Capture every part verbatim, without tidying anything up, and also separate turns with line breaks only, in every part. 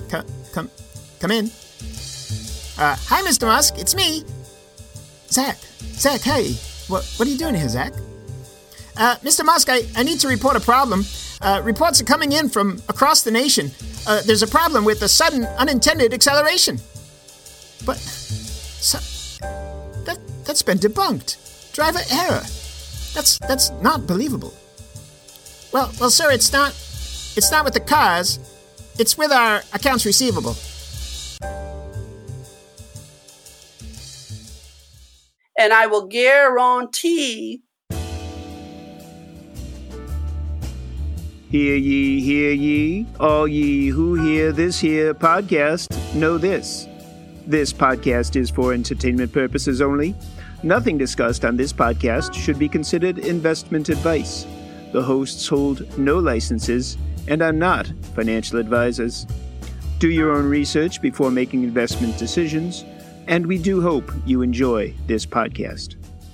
Come, come, come in. Uh, hi, Mister Musk. It's me. Zach. Zach, hey. What, what are you doing here, Zach? Uh, Mister Musk, I, I need to report a problem. Uh, reports are coming in from across the nation. Uh, there's a problem with a sudden unintended acceleration. But so, that, that's been debunked. Driver error. That's that's not believable. Well, well, sir, it's not it's not with the cars. It's with our accounts receivable.
And I will guarantee.
Hear ye, hear ye, all ye who hear this here podcast, know this. This podcast is for entertainment purposes only. Nothing discussed on this podcast should be considered investment advice. The hosts hold no licenses and are not financial advisors. Do your own research before making investment decisions, and we do hope you enjoy this podcast.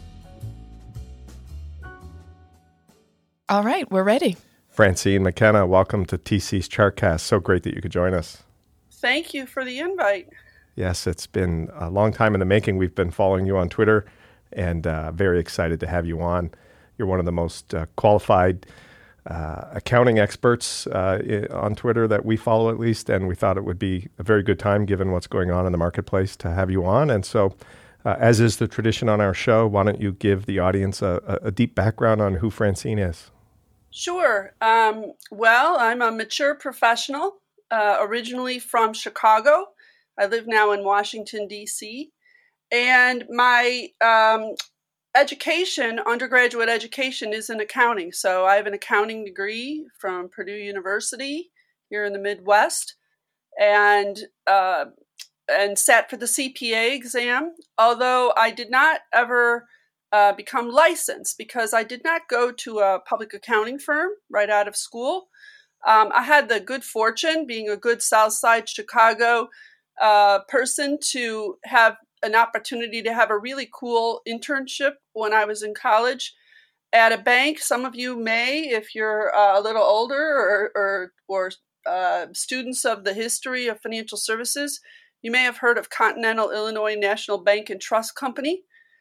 All right, we're ready.
Francine McKenna, welcome to T C's Chartcast. So great that you could join us.
Thank you for the invite.
Yes, it's been a long time in the making. We've been following you on Twitter and uh, very excited to have you on. You're one of the most uh, qualified uh, accounting experts uh, on Twitter that we follow, at least, and we thought it would be a very good time, given what's going on in the marketplace, to have you on. And so, uh, as is the tradition on our show, why don't you give the audience a, a deep background on who Francine is?
Sure. Um, well, I'm a mature professional, uh, originally from Chicago. I live now in Washington, D C, and my um, education, undergraduate education, is in accounting. So I have an accounting degree from Purdue University here in the Midwest, and uh, and sat for the C P A exam, although I did not ever uh, become licensed because I did not go to a public accounting firm right out of school. Um, I had the good fortune, being a good South Side Chicago uh, person, to have an opportunity to have a really cool internship when I was in college at a bank. Some of you may, if you're uh, a little older or or, or uh, students of the history of financial services, you may have heard of Continental Illinois National Bank and Trust Company.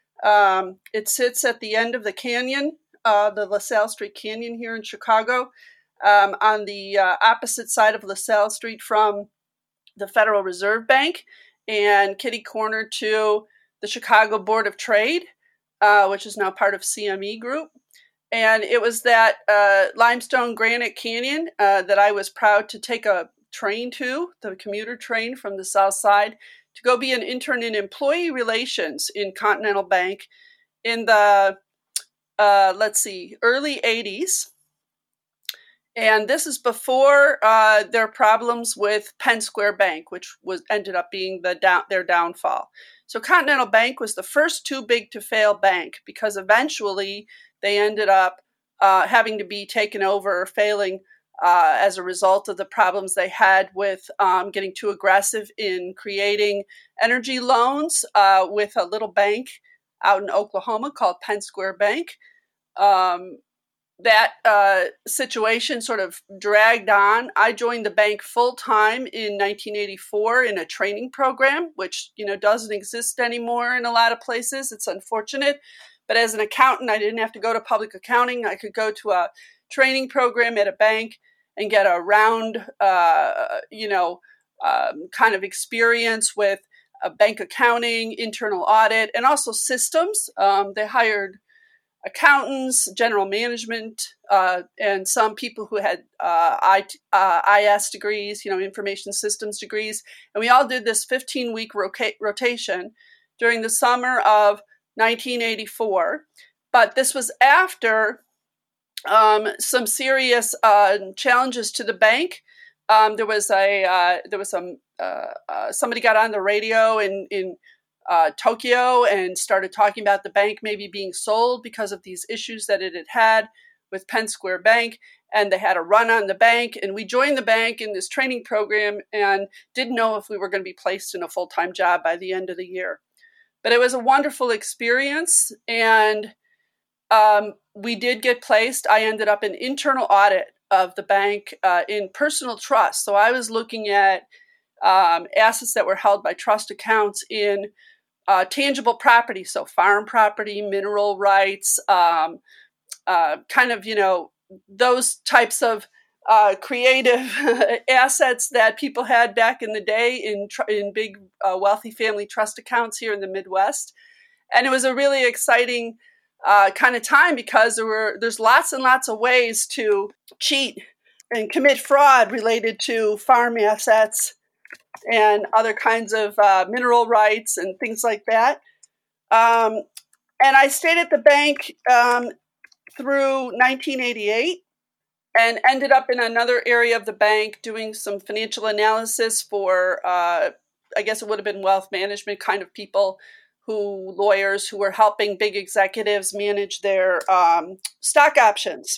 Um, it sits at the end of the canyon, uh, the LaSalle Street Canyon here in Chicago, um, on the uh, opposite side of LaSalle Street from the Federal Reserve Bank, and kitty corner to the Chicago Board of Trade, uh, which is now part of C M E Group. And it was that uh, limestone granite canyon uh, that I was proud to take a train to, the commuter train from the South Side, to go be an intern in employee relations in Continental Bank in the, uh, let's see, early eighties. And this is before uh, their problems with Penn Square Bank, which was ended up being the down, their downfall. So Continental Bank was the first too big to fail bank, because eventually they ended up uh, having to be taken over or failing uh, as a result of the problems they had with um, getting too aggressive in creating energy loans uh, with a little bank out in Oklahoma called Penn Square Bank. Um, That uh, situation sort of dragged on. I joined the bank full time in nineteen eighty-four in a training program, which, you know, doesn't exist anymore in a lot of places. It's unfortunate. But as an accountant, I didn't have to go to public accounting. I could go to a training program at a bank and get a round, uh, you know, um, kind of experience with uh, bank accounting, internal audit, and also systems. Um, they hired accountants, general management, uh, and some people who had uh, I, uh, I S degrees, you know, information systems degrees. And we all did this fifteen-week roca- rotation during the summer of nineteen eighty-four. But this was after um, some serious uh, challenges to the bank. Um, there was a uh, there was some uh, uh, somebody got on the radio in in Uh, Tokyo and started talking about the bank maybe being sold because of these issues that it had had with Penn Square Bank, and they had a run on the bank. And we joined the bank in this training program and didn't know if we were going to be placed in a full-time job by the end of the year. But it was a wonderful experience, and um, we did get placed. I ended up in internal audit of the bank uh, in personal trust. So I was looking at um, assets that were held by trust accounts in uh, tangible property, so farm property, mineral rights, um, uh, kind of, you know, those types of uh, creative assets that people had back in the day in tr- in big uh, wealthy family trust accounts here in the Midwest. And it was a really exciting uh, kind of time because there were there's lots and lots of ways to cheat and commit fraud related to farm assets and other kinds of uh, mineral rights and things like that. Um, and I stayed at the bank um, through nineteen eighty-eight and ended up in another area of the bank doing some financial analysis for, uh, I guess it would have been wealth management kind of people, who lawyers who were helping big executives manage their um, stock options.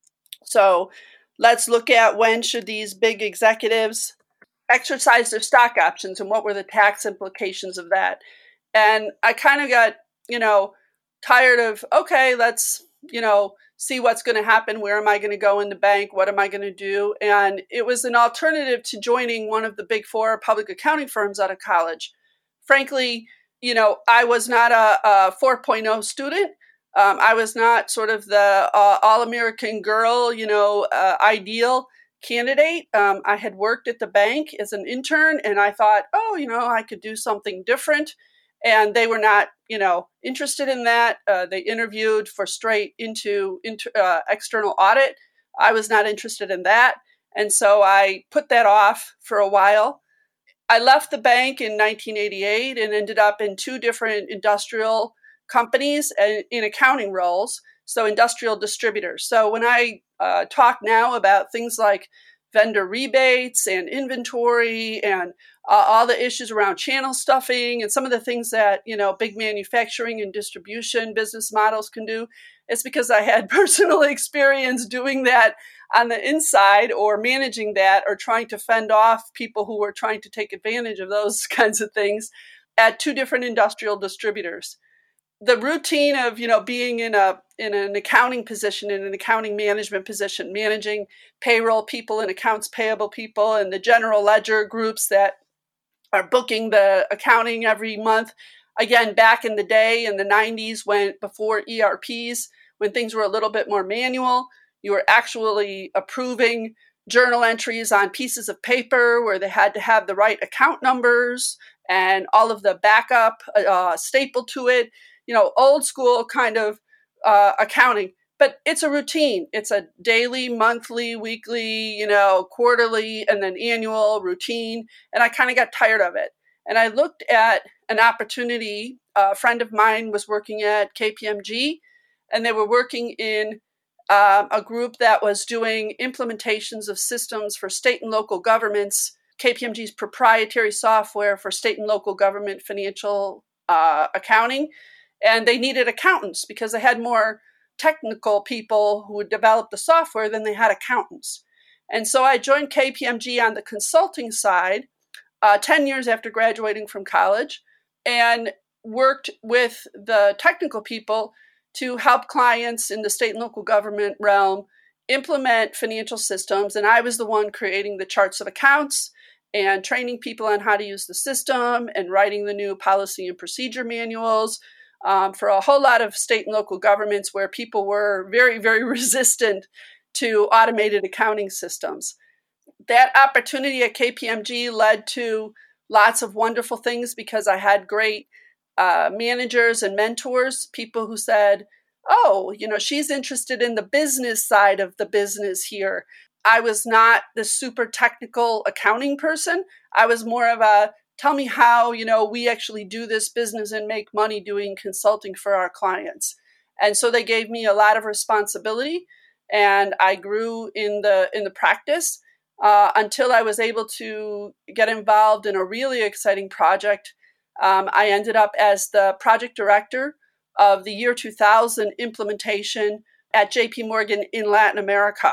So let's look at when should these big executives exercise their stock options and what were the tax implications of that. And I kind of got, you know, tired of, okay, let's, you know, see what's going to happen. Where am I going to go in the bank? What am I going to do? And it was an alternative to joining one of the big four public accounting firms out of college. Frankly, you know, I was not a, a four point oh student. Um, I was not sort of the uh, all-American girl, you know, uh, ideal candidate. Um, I had worked at the bank as an intern, and I thought, oh, you know, I could do something different. And they were not, you know, interested in that. Uh, they interviewed for straight into, into uh, external audit. I was not interested in that. And so I put that off for a while. I left the bank in nineteen eighty-eight and ended up in two different industrial companies and in accounting roles, so industrial distributors. So when I uh, talk now about things like vendor rebates and inventory and uh, all the issues around channel stuffing and some of the things that, you know, big manufacturing and distribution business models can do, it's because I had personal experience doing that on the inside or managing that or trying to fend off people who were trying to take advantage of those kinds of things at two different industrial distributors. The routine of, you know, being in a in an accounting position, in an accounting management position, managing payroll people and accounts payable people and the general ledger groups that are booking the accounting every month. Again, back in the day in the nineties, when before E R Ps, when things were a little bit more manual, you were actually approving journal entries on pieces of paper where they had to have the right account numbers and all of the backup uh, stapled to it. You know, old school kind of uh, accounting, but it's a routine. It's a daily, monthly, weekly, you know, quarterly, and then annual routine. And I kind of got tired of it. And I looked at an opportunity. A friend of mine was working at K P M G, and they were working in um, a group that was doing implementations of systems for state and local governments, K P M G's proprietary software for state and local government financial uh, accounting. And they needed accountants because they had more technical people who would develop the software than they had accountants. And so I joined K P M G on the consulting side uh, ten years after graduating from college and worked with the technical people to help clients in the state and local government realm implement financial systems. And I was the one creating the charts of accounts and training people on how to use the system and writing the new policy and procedure manuals Um, for a whole lot of state and local governments where people were very, very resistant to automated accounting systems. That opportunity at K P M G led to lots of wonderful things because I had great uh, managers and mentors, people who said, oh, you know, she's interested in the business side of the business here. I was not the super technical accounting person. I was more of a tell me how, you know, we actually do this business and make money doing consulting for our clients. And so they gave me a lot of responsibility, and I grew in the in the practice uh, until I was able to get involved in a really exciting project. Um, I ended up as the project director of the year two thousand implementation at J P Morgan in Latin America.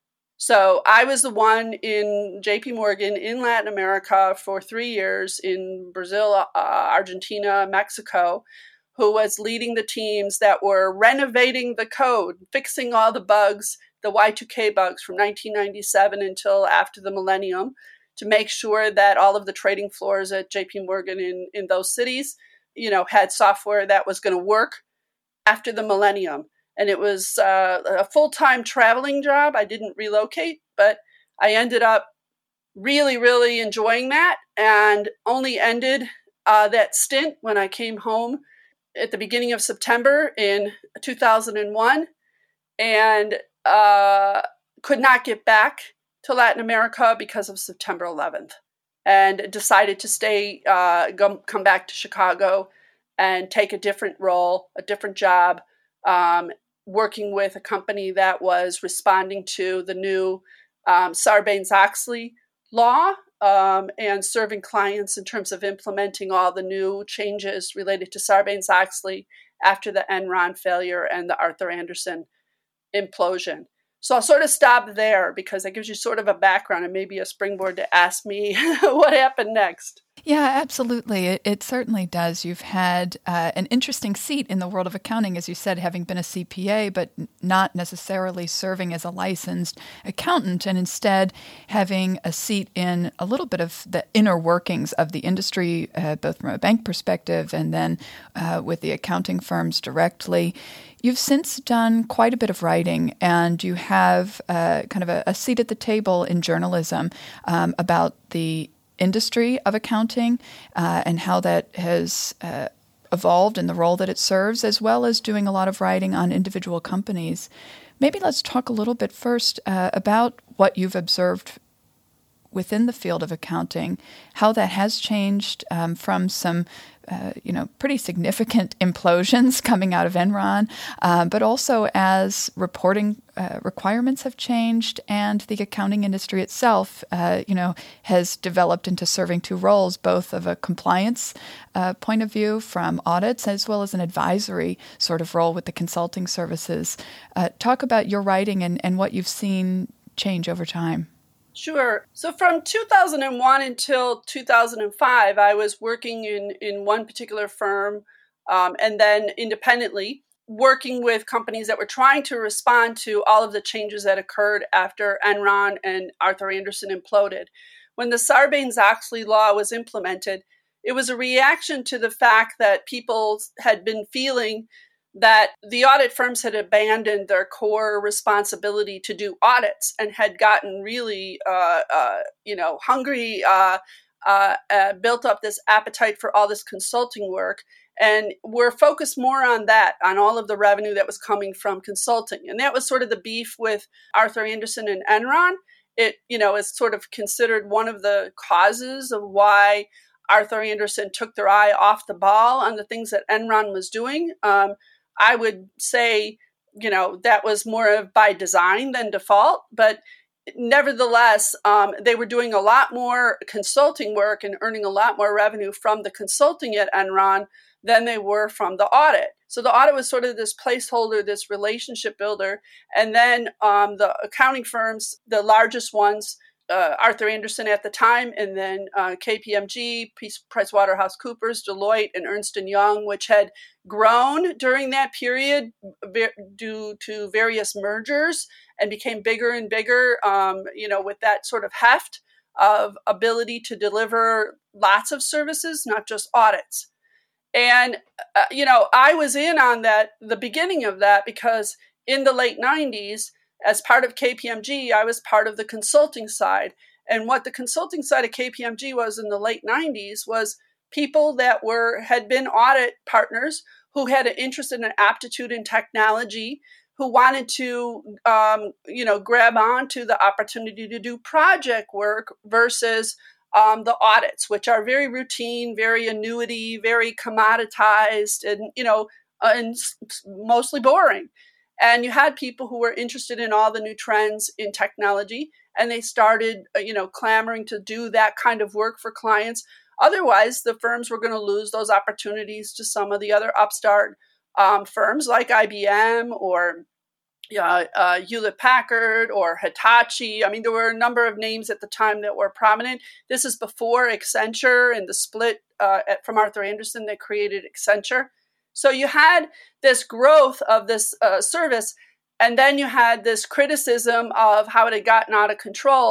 So I was the one in J P Morgan in Latin America for three years in Brazil, uh, Argentina, Mexico, who was leading the teams that were renovating the code, fixing all the bugs, the Y two K bugs from nineteen ninety-seven until after the millennium, to make sure that all of the trading floors at J P Morgan in, in those cities, you know, had software that was going to work after the millennium. And it was uh, a full-time traveling job. I didn't relocate, but I ended up really, really enjoying that, and only ended uh, that stint when I came home at the beginning of September in two thousand one, and uh, could not get back to Latin America because of September eleventh, and decided to stay, uh, go, come back to Chicago and take a different role, a different job, um, working with a company that was responding to the new um, Sarbanes-Oxley law, um, and serving clients in terms of implementing all the new changes related to Sarbanes-Oxley after the Enron failure and the Arthur Andersen implosion. So I'll sort of stop there because that gives you sort of a background and maybe a springboard to ask me what happened next.
Yeah, absolutely. It, it certainly does. You've had uh, an interesting seat in the world of accounting, as you said, having been a C P A, but not necessarily serving as a licensed accountant, and instead having a seat in a little bit of the inner workings of the industry, uh, both from a bank perspective and then uh, with the accounting firms directly. You've since done quite a bit of writing, and you have uh, kind of a, a seat at the table in journalism um, about the industry of accounting uh, and how that has uh, evolved in the role that it serves, as well as doing a lot of writing on individual companies. Maybe let's talk a little bit first uh, about what you've observed within the field of accounting, how that has changed um, from some Uh, you know, pretty significant implosions coming out of Enron, uh, but also as reporting uh, requirements have changed and the accounting industry itself, uh, you know, has developed into serving two roles, both of a compliance uh, point of view from audits as well as an advisory sort of role with the consulting services. Uh, talk about your writing and, and what you've seen change over time.
Sure. So from two thousand one until two thousand five, I was working in, in one particular firm um, and then independently working with companies that were trying to respond to all of the changes that occurred after Enron and Arthur Andersen imploded. When the Sarbanes-Oxley law was implemented, it was a reaction to the fact that people had been feeling that the audit firms had abandoned their core responsibility to do audits and had gotten really, uh, uh, you know, hungry, uh, uh, uh, built up this appetite for all this consulting work, and were focused more on that, on all of the revenue that was coming from consulting. And that was sort of the beef with Arthur Andersen and Enron. It, you know, is sort of considered one of the causes of why Arthur Andersen took their eye off the ball on the things that Enron was doing. Um, I would say, you know, that was more of by design than default, but nevertheless, um, they were doing a lot more consulting work and earning a lot more revenue from the consulting at Enron than they were from the audit. So the audit was sort of this placeholder, this relationship builder. And then um, the accounting firms, the largest ones, Uh, Arthur Andersen at the time, and then uh, K P M G, PricewaterhouseCoopers, Deloitte, and Ernst and Young, which had grown during that period v- due to various mergers and became bigger and bigger, um, you know, with that sort of heft of ability to deliver lots of services, not just audits. And, uh, you know, I was in on that, the beginning of that, because in the late nineties, as part of K P M G, I was part of the consulting side. And what the consulting side of K P M G was in the late nineties was people that were had been audit partners who had an interest and an aptitude in technology, who wanted to, um, you know, grab onto the opportunity to do project work versus um, the audits, which are very routine, very annuity, very commoditized, and, you know, uh, and mostly boring. And you had people who were interested in all the new trends in technology, and they started, you know, clamoring to do that kind of work for clients. Otherwise, the firms were going to lose those opportunities to some of the other upstart um, firms like I B M or uh, uh, Hewlett-Packard or Hitachi. I mean, there were a number of names at the time that were prominent. This is before Accenture and the split uh, at, from Arthur Andersen that created Accenture. So you had this growth of this uh, service, and then you had this criticism of how it had gotten out of control.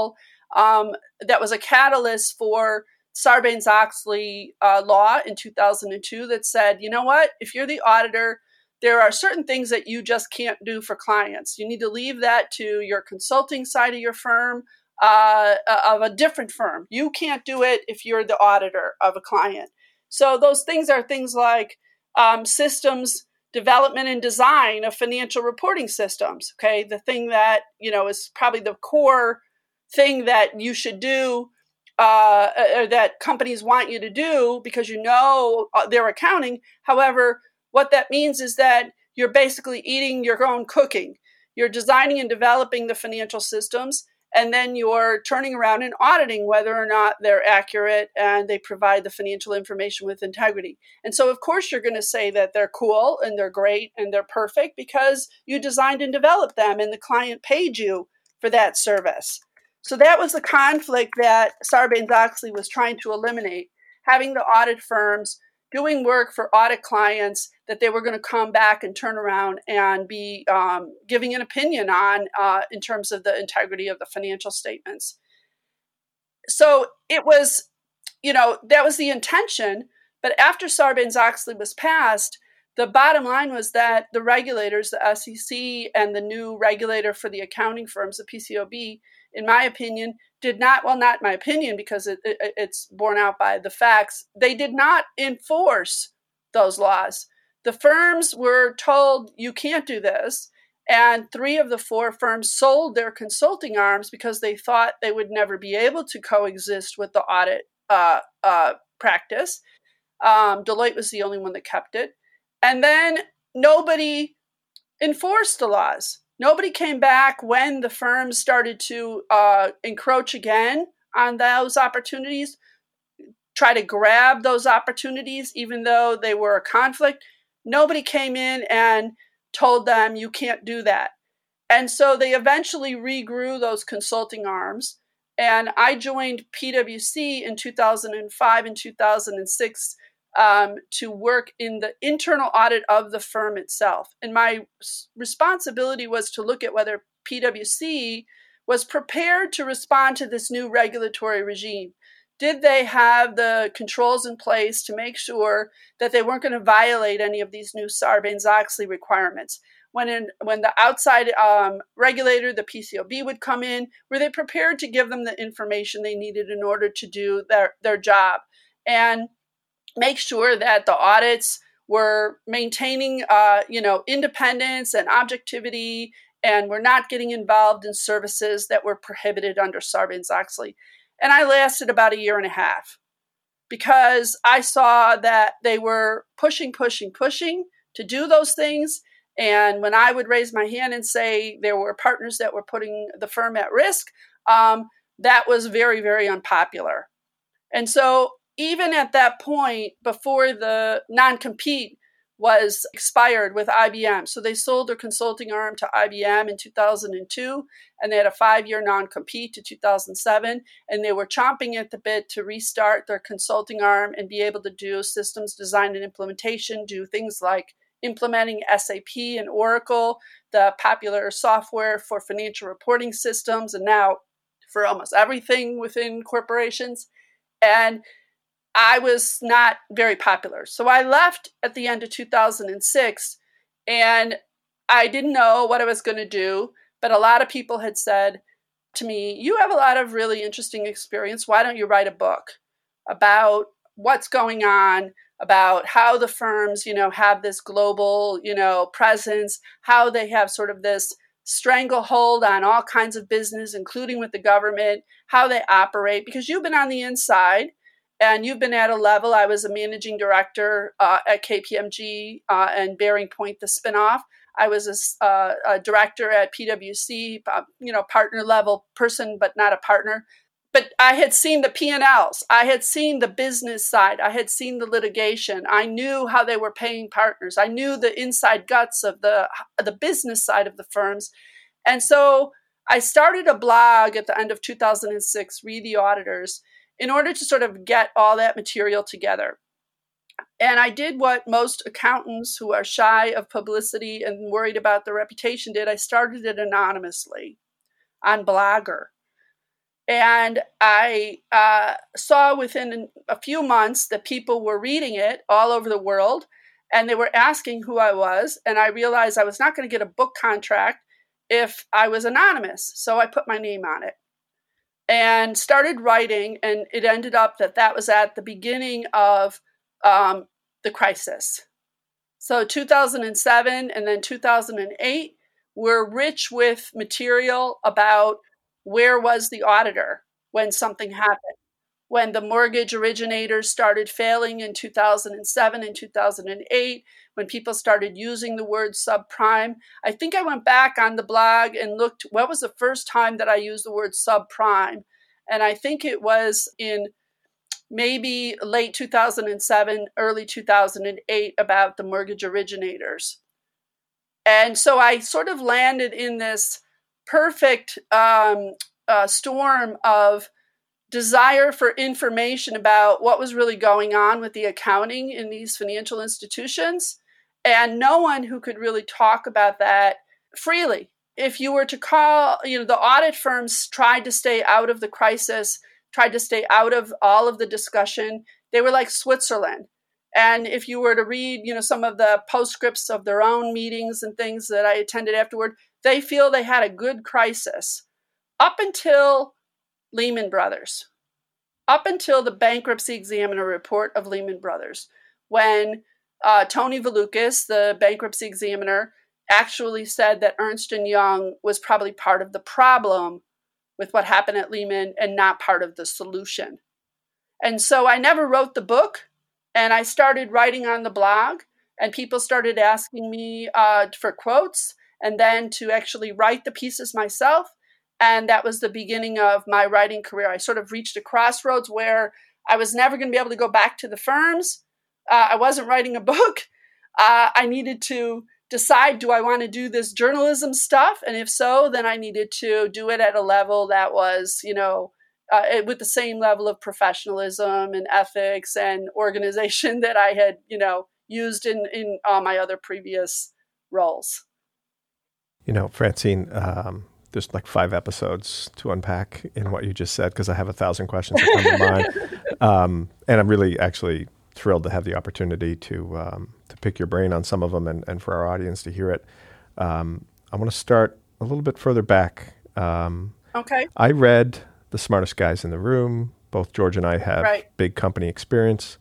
um, that was a catalyst for Sarbanes-Oxley uh, law in two thousand two that said, you know what, if you're the auditor, there are certain things that you just can't do for clients. You need to leave that to your consulting side of your firm, uh, of a different firm. You can't do it if you're the auditor of a client. So those things are things like um, systems development and design of financial reporting systems. Okay, the thing that, you know, is probably the core thing that you should do, uh, or that companies want you to do because you know their accounting. However, what that means is that you're basically eating your own cooking. You're designing and developing the financial systems, and then you're turning around and auditing whether or not they're accurate and they provide the financial information with integrity. And so, of course, you're going to say that they're cool and they're great and they're perfect because you designed and developed them and the client paid you for that service. So that was the conflict that Sarbanes-Oxley was trying to eliminate, having the audit firms doing work for audit clients that they were going to come back and turn around and be um, giving an opinion on uh, in terms of the integrity of the financial statements. So it was, you know, that was the intention. But after Sarbanes-Oxley was passed, the bottom line was that the regulators, the S E C and the new regulator for the accounting firms, the P C A O B, in my opinion, did not, well, not my opinion because it, it, it's borne out by the facts, they did not enforce those laws. The firms were told, you can't do this, and three of the four firms sold their consulting arms because they thought they would never be able to coexist with the audit uh, uh, practice. Um, Deloitte was the only one that kept it. And then nobody enforced the laws. Nobody came back when the firms started to uh, encroach again on those opportunities, try to grab those opportunities, even though they were a conflict. Nobody came in and told them, you can't do that. And so they eventually regrew those consulting arms. And I joined P W C in two thousand five and two thousand six Um, to work in the internal audit of the firm itself. And my responsibility was to look at whether P W C was prepared to respond to this new regulatory regime. Did they have the controls in place to make sure that they weren't going to violate any of these new Sarbanes-Oxley requirements? When in, when the outside um, regulator, the P C A O B, would come in, were they prepared to give them the information they needed in order to do their, their job? And make sure that the audits were maintaining, uh, you know, independence and objectivity, and were not getting involved in services that were prohibited under Sarbanes-Oxley. And I lasted about a year and a half because I saw that they were pushing, pushing, pushing to do those things. And when I would raise my hand and say there were partners that were putting the firm at risk, um, that was very, very unpopular. And so even at that point, before the non-compete was expired with I B M, so they sold their consulting arm to I B M in two thousand two, and they had a five-year non-compete to two thousand seven, and they were chomping at the bit to restart their consulting arm and be able to do systems design and implementation, do things like implementing S A P and Oracle, the popular software for financial reporting systems, and now for almost everything within corporations. And I was not very popular. So I left at the end of two thousand six, and I didn't know what I was going to do, but a lot of people had said to me, you have a lot of really interesting experience. Why don't you write a book about what's going on, about how the firms, you know, have this global, you know, presence, how they have sort of this stranglehold on all kinds of business, including with the government, how they operate, because you've been on the inside. And you've been at a level, I was a managing director uh, at K P M G uh, and Bearing Point, the spinoff. I was a, uh, a director at P W C, uh, you know, partner level person, but not a partner. But I had seen the P and Ls. I had seen the business side. I had seen the litigation. I knew how they were paying partners. I knew the inside guts of the, the business side of the firms. And so I started a blog at the end of two thousand six, Read the Auditors, in order to sort of get all that material together. And I did what most accountants who are shy of publicity and worried about their reputation did. I started it anonymously on Blogger. And I uh, saw within a few months that people were reading it all over the world, and they were asking who I was. And I realized I was not going to get a book contract if I was anonymous. So I put my name on it and started writing. And it ended up that that was at the beginning of um, the crisis. So two thousand seven and then two thousand eight were rich with material about where was the auditor when something happened. When the mortgage originators started failing in two thousand seven and two thousand eight, when people started using the word subprime. I think I went back on the blog and looked, what was the first time that I used the word subprime? And I think it was in maybe late two thousand seven, early two thousand eight, about the mortgage originators. And so I sort of landed in this perfect um, uh, storm of desire for information about what was really going on with the accounting in these financial institutions, and no one who could really talk about that freely. If you were to call, you know, the audit firms tried to stay out of the crisis, tried to stay out of all of the discussion. They were like Switzerland. And if you were to read, you know, some of the postscripts of their own meetings and things that I attended afterward, they feel they had a good crisis up until Lehman Brothers, up until the bankruptcy examiner report of Lehman Brothers, when uh, Tony Valukas, the bankruptcy examiner, actually said that Ernst and Young was probably part of the problem with what happened at Lehman and not part of the solution. And so I never wrote the book, and I started writing on the blog, and people started asking me uh, for quotes and then to actually write the pieces myself. And that was the beginning of my writing career. I sort of reached a crossroads where I was never going to be able to go back to the firms. Uh, I wasn't writing a book. Uh, I needed to decide, do I want to do this journalism stuff? And if so, then I needed to do it at a level that was, you know, uh, with the same level of professionalism and ethics and organization that I had, you know, used in, in all my other previous roles.
You know, Francine, um, there's like five episodes to unpack in what you just said, because I have a thousand questions that come to mind. Um, and I'm really actually thrilled to have the opportunity to um, to pick your brain on some of them and, and for our audience to hear it. Um, I want to start a little bit further back. Um,
okay.
I read The Smartest Guys in the Room. Both George and I have
right.
big company experience.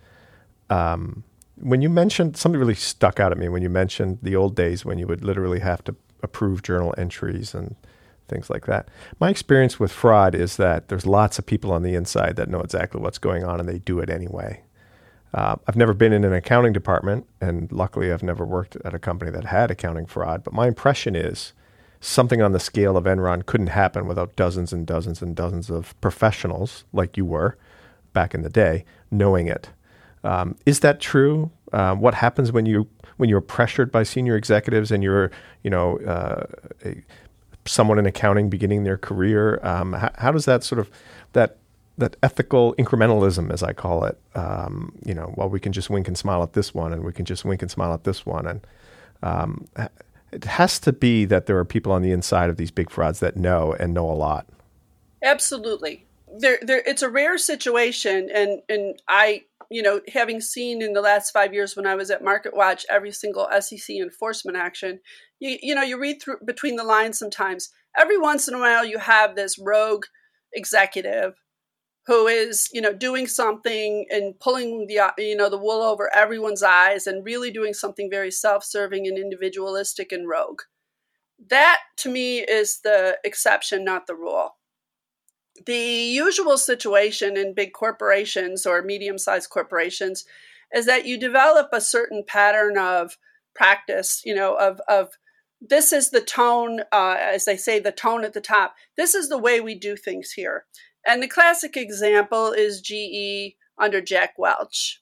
Um, when you mentioned, something really stuck out at me when you mentioned the old days when you would literally have to approve journal entries and things like that. My experience with fraud is that there's lots of people on the inside that know exactly what's going on and they do it anyway. Uh, I've never been in an accounting department, and luckily I've never worked at a company that had accounting fraud, but my impression is something on the scale of Enron couldn't happen without dozens and dozens and dozens of professionals, like you were back in the day, knowing it. Um, is that true? Uh, what happens when you when you're pressured by senior executives and you're, you know, uh, a, someone in accounting beginning their career? Um, how, how does that sort of that that ethical incrementalism, as I call it, um, you know, well, we can just wink and smile at this one, and we can just wink and smile at this one, and um, it has to be that there are people on the inside of these big frauds that know and know a lot.
Absolutely. There, there, it's a rare situation. And, and I, you know, having seen in the last five years when I was at MarketWatch, every single S E C enforcement action, you, you know, you read through between the lines sometimes. Every once in a while, you have this rogue executive who is, you know, doing something and pulling the, you know, the wool over everyone's eyes and really doing something very self-serving and individualistic and rogue. That, to me, is the exception, not the rule. The usual situation in big corporations or medium-sized corporations is that you develop a certain pattern of practice, you know, of, of this is the tone, uh, as they say, the tone at the top. This is the way we do things here. And the classic example is G E under Jack Welch.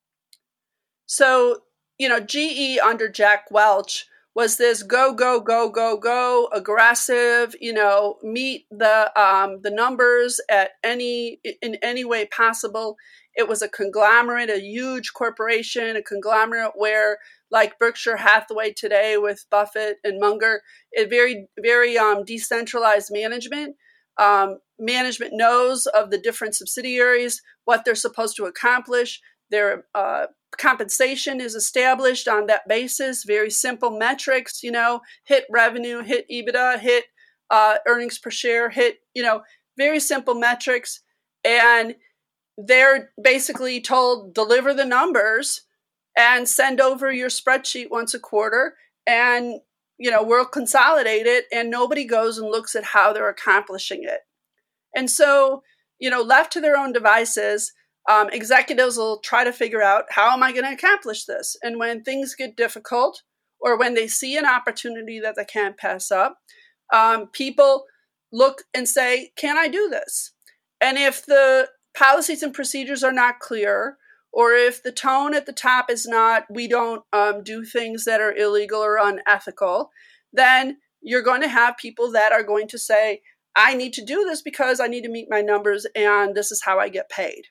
So, you know, G E under Jack Welch was this go, go, go, go, go, aggressive, you know, meet the um, the numbers at any in any way possible. It was a conglomerate, a huge corporation, a conglomerate where, like Berkshire Hathaway today with Buffett and Munger, a very, very um, decentralized management. Um, management knows of the different subsidiaries, what they're supposed to accomplish. Their uh, compensation is established on that basis. Very simple metrics, you know, hit revenue, hit EBITDA, hit uh, earnings per share, hit, you know, very simple metrics. And they're basically told, deliver the numbers and send over your spreadsheet once a quarter. And, you know, we'll consolidate it, and nobody goes and looks at how they're accomplishing it. And so, you know, left to their own devices, um, executives will try to figure out, how am I going to accomplish this? And when things get difficult, or when they see an opportunity that they can't pass up, um, people look and say, can I do this? And if the policies and procedures are not clear, or if the tone at the top is not, we don't um, do things that are illegal or unethical, then you're going to have people that are going to say, I need to do this because I need to meet my numbers, and this is how I get paid.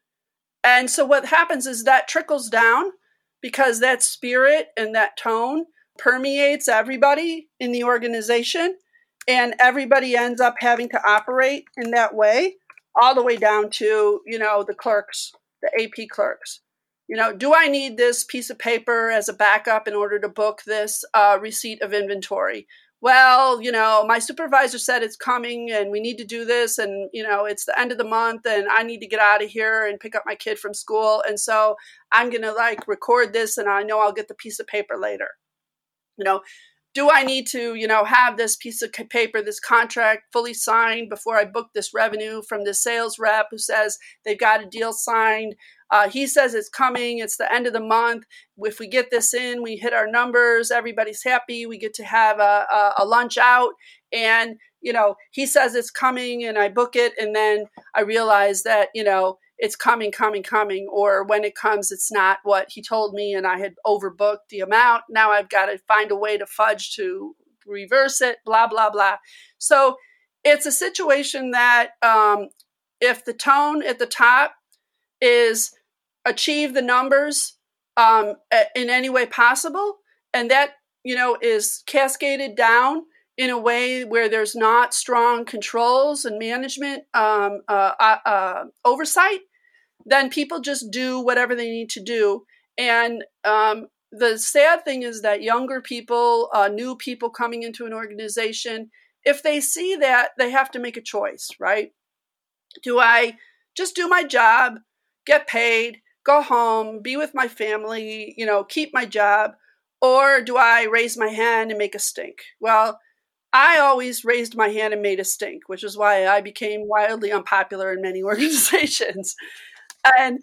And so what happens is that trickles down, because that spirit and that tone permeates everybody in the organization, and everybody ends up having to operate in that way, all the way down to, you know, the clerks, the A P clerks. You know, do I need this piece of paper as a backup in order to book this uh, receipt of inventory? Well, you know, my supervisor said it's coming and we need to do this, and, you know, it's the end of the month and I need to get out of here and pick up my kid from school. And so I'm going to like record this, and I know I'll get the piece of paper later. You know, do I need to, you know, have this piece of paper, this contract fully signed before I book this revenue from the sales rep who says they've got a deal signed? Uh, he says it's coming. It's the end of the month. If we get this in, we hit our numbers. Everybody's happy. We get to have a, a, a lunch out. And, you know, he says it's coming, and I book it. And then I realize that, you know, it's coming, coming, coming. Or when it comes, it's not what he told me, and I had overbooked the amount. Now I've got to find a way to fudge to reverse it, blah, blah, blah. So it's a situation that um, if the tone at the top is achieve the numbers um, in any way possible, and that, you know, is cascaded down in a way where there's not strong controls and management um, uh, uh, oversight, then people just do whatever they need to do. And um, the sad thing is that younger people, uh, new people coming into an organization, if they see that, they have to make a choice, right? Do I just do my job, get paid, go home, be with my family, you know, keep my job, or do I raise my hand and make a stink? Well, I always raised my hand and made a stink, which is why I became wildly unpopular in many organizations. And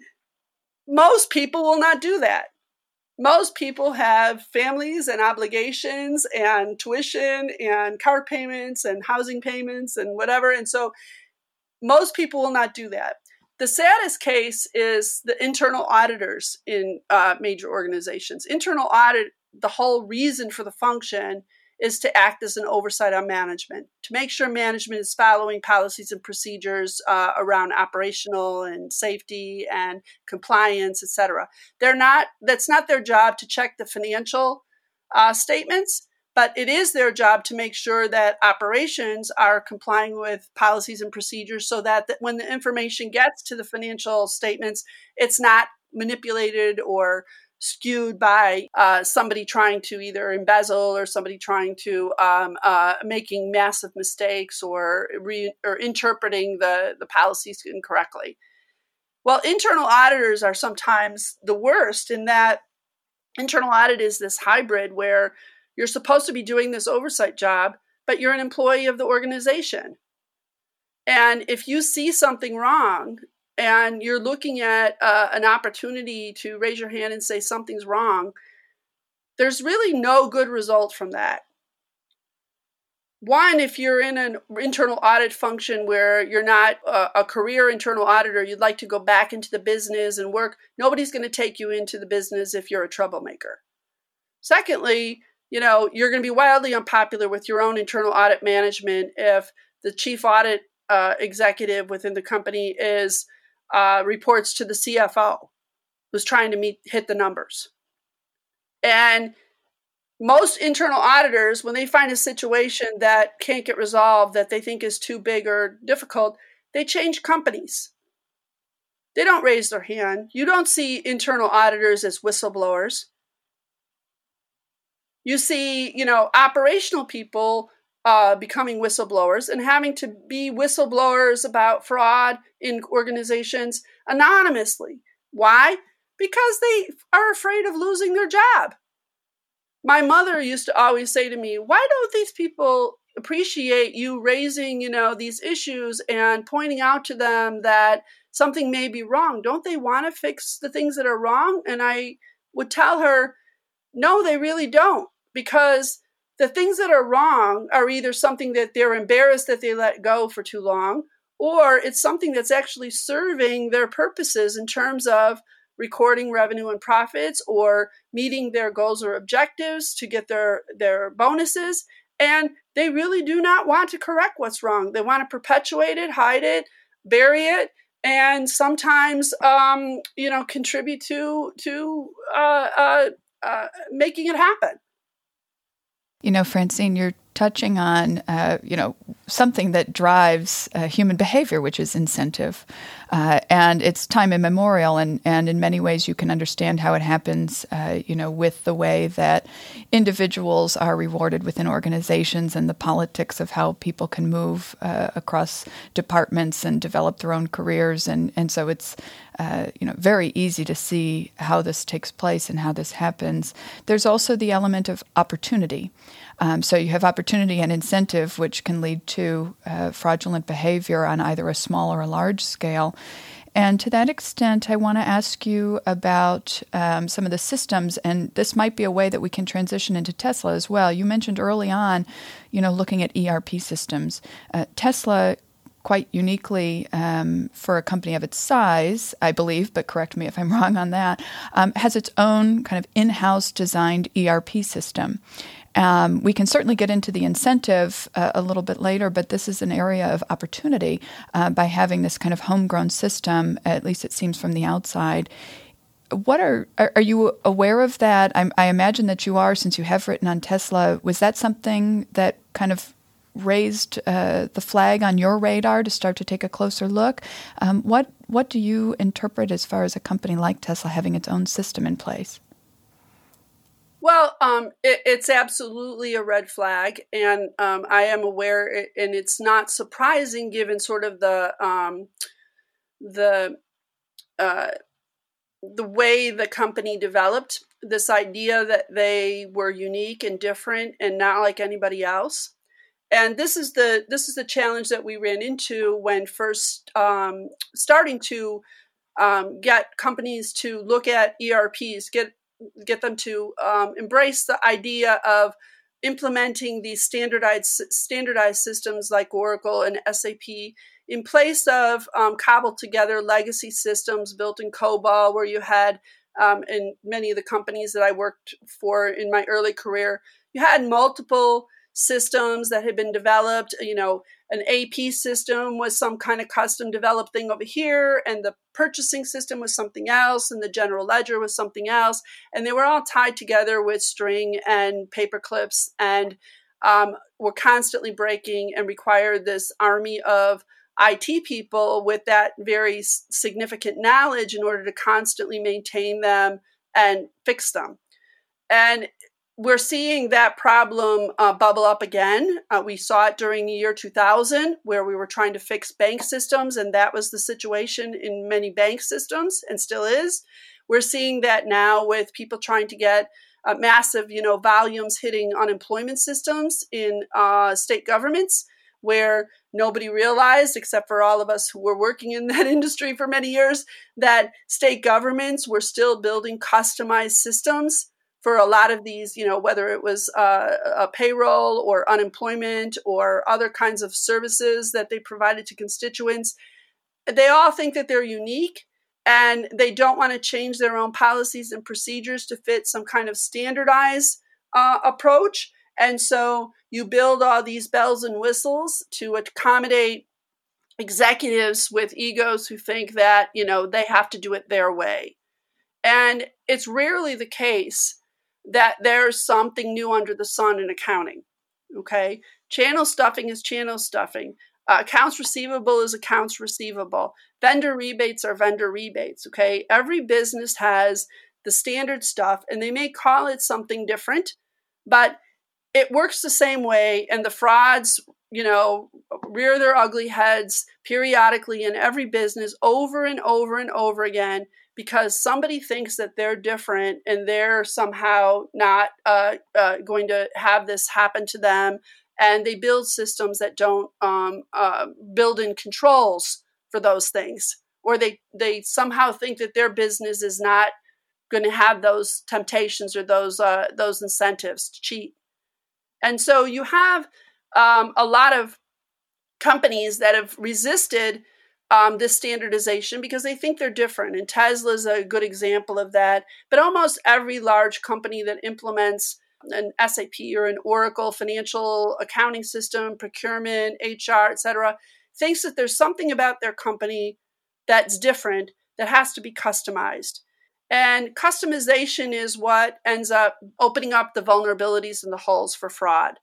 most people will not do that. Most people have families and obligations and tuition and car payments and housing payments and whatever. And so most people will not do that. The saddest case is the internal auditors in uh, major organizations. Internal audit, the whole reason for the function is to act as an oversight on management, to make sure management is following policies and procedures uh, around operational and safety and compliance, et cetera. They're not, that's not their job to check the financial uh, statements, but it is their job to make sure that operations are complying with policies and procedures so that, that when the information gets to the financial statements, it's not manipulated or skewed by uh, somebody trying to either embezzle or somebody trying to um, uh, making massive mistakes or re- or interpreting the, the policies incorrectly. Well, internal auditors are sometimes the worst in that internal audit is this hybrid where you're supposed to be doing this oversight job, but you're an employee of the organization. And if you see something wrong, and you're looking at uh, an opportunity to raise your hand and say something's wrong, there's really no good result from that. One, if you're in an internal audit function where you're not a, a career internal auditor, you'd like to go back into the business and work, nobody's going to take you into the business if you're a troublemaker. Secondly, you know, you're going to be wildly unpopular with your own internal audit management if the chief audit uh, executive within the company is Uh, reports to the C F O who's trying to meet hit the numbers. And most internal auditors, when they find a situation that can't get resolved, that they think is too big or difficult, they change companies. They don't raise their hand. You don't see internal auditors as whistleblowers. You see, you know, operational people uh, becoming whistleblowers and having to be whistleblowers about fraud in organizations anonymously. Why? Because they are afraid of losing their job. My mother used to always say to me, why don't these people appreciate you raising, you know, these issues and pointing out to them that something may be wrong? Don't they want to fix the things that are wrong? And I would tell her, no, they really don't, because the things that are wrong are either something that they're embarrassed that they let go for too long, or it's something that's actually serving their purposes in terms of recording revenue and profits or meeting their goals or objectives to get their, their bonuses. And they really do not want to correct what's wrong. They want to perpetuate it, hide it, bury it, and sometimes, um, you know, contribute to to uh, uh, uh, making it happen.
You know, Francine, you're touching on, uh, you know, something that drives uh, human behavior, which is incentive. Uh, and it's time immemorial, and, and in many ways you can understand how it happens, uh, you know, with the way that individuals are rewarded within organizations and the politics of how people can move uh, across departments and develop their own careers. And, and so it's, uh, you know, very easy to see how this takes place and how this happens. There's also the element of opportunity. Um, so you have opportunity and incentive, which can lead to uh, fraudulent behavior on either a small or a large scale. And to that extent, I want to ask you about um, some of the systems, and this might be a way that we can transition into Tesla as well. You mentioned early on, you know, looking at E R P systems. Uh, Tesla, quite uniquely um, for a company of its size, I believe, but correct me if I'm wrong on that, um, has its own kind of in-house designed E R P system. Um, we can certainly get into the incentive uh, a little bit later, but this is an area of opportunity uh, by having this kind of homegrown system, at least it seems from the outside. What are, are, are you aware of that? I'm, I imagine that you are, since you have written on Tesla. Was that something that kind of raised uh, the flag on your radar to start to take a closer look? Um, what, what do you interpret as far as a company like Tesla having its own system in place?
Well, um, it, it's absolutely a red flag, and um, I am aware, it, and it's not surprising given sort of the um, the uh, the way the company developed this idea that they were unique and different and not like anybody else. And this is the this is the challenge that we ran into when first um, starting to um, get companies to look at E R Ps, get get them to um, embrace the idea of implementing these standardized standardized systems like Oracle and S A P in place of um, cobbled together legacy systems built in COBOL, where you had um, in many of the companies that I worked for in my early career, you had multiple systems that had been developed. You know, an A P system was some kind of custom developed thing over here, and the purchasing system was something else, and the general ledger was something else, and they were all tied together with string and paper clips, and um, were constantly breaking and required this army of I T people with that very significant knowledge in order to constantly maintain them and fix them. And we're seeing that problem uh, bubble up again. Uh, we saw it during the year two thousand, where we were trying to fix bank systems, and that was the situation in many bank systems, and still is. We're seeing that now with people trying to get uh, massive, you know, volumes hitting unemployment systems in uh, state governments, where nobody realized, except for all of us who were working in that industry for many years, that state governments were still building customized systems for a lot of these, you know, whether it was uh, a payroll or unemployment or other kinds of services that they provided to constituents. They all think that they're unique, and they don't want to change their own policies and procedures to fit some kind of standardized uh, approach. And so you build all these bells and whistles to accommodate executives with egos who think that, you know, they have to do it their way. And it's rarely the case that there's something new under the sun in accounting. Okay. Channel stuffing is channel stuffing. Uh, accounts receivable is accounts receivable. Vendor rebates are vendor rebates. Okay. Every business has the standard stuff, and they may call it something different, but it works the same way. And the frauds, you know, rear their ugly heads periodically in every business over and over and over again, because somebody thinks that they're different and they're somehow not uh, uh, going to have this happen to them. And they build systems that don't um, uh, build in controls for those things. Or they, they somehow think that their business is not going to have those temptations or those uh, those incentives to cheat. And so you have um, a lot of companies that have resisted um, this standardization because they think they're different. And Tesla is a good example of that. But almost every large company that implements an S A P or an Oracle financial accounting system, procurement, H R, et cetera, thinks that there's something about their company that's different that has to be customized. And customization is what ends up opening up the vulnerabilities and the holes for fraud.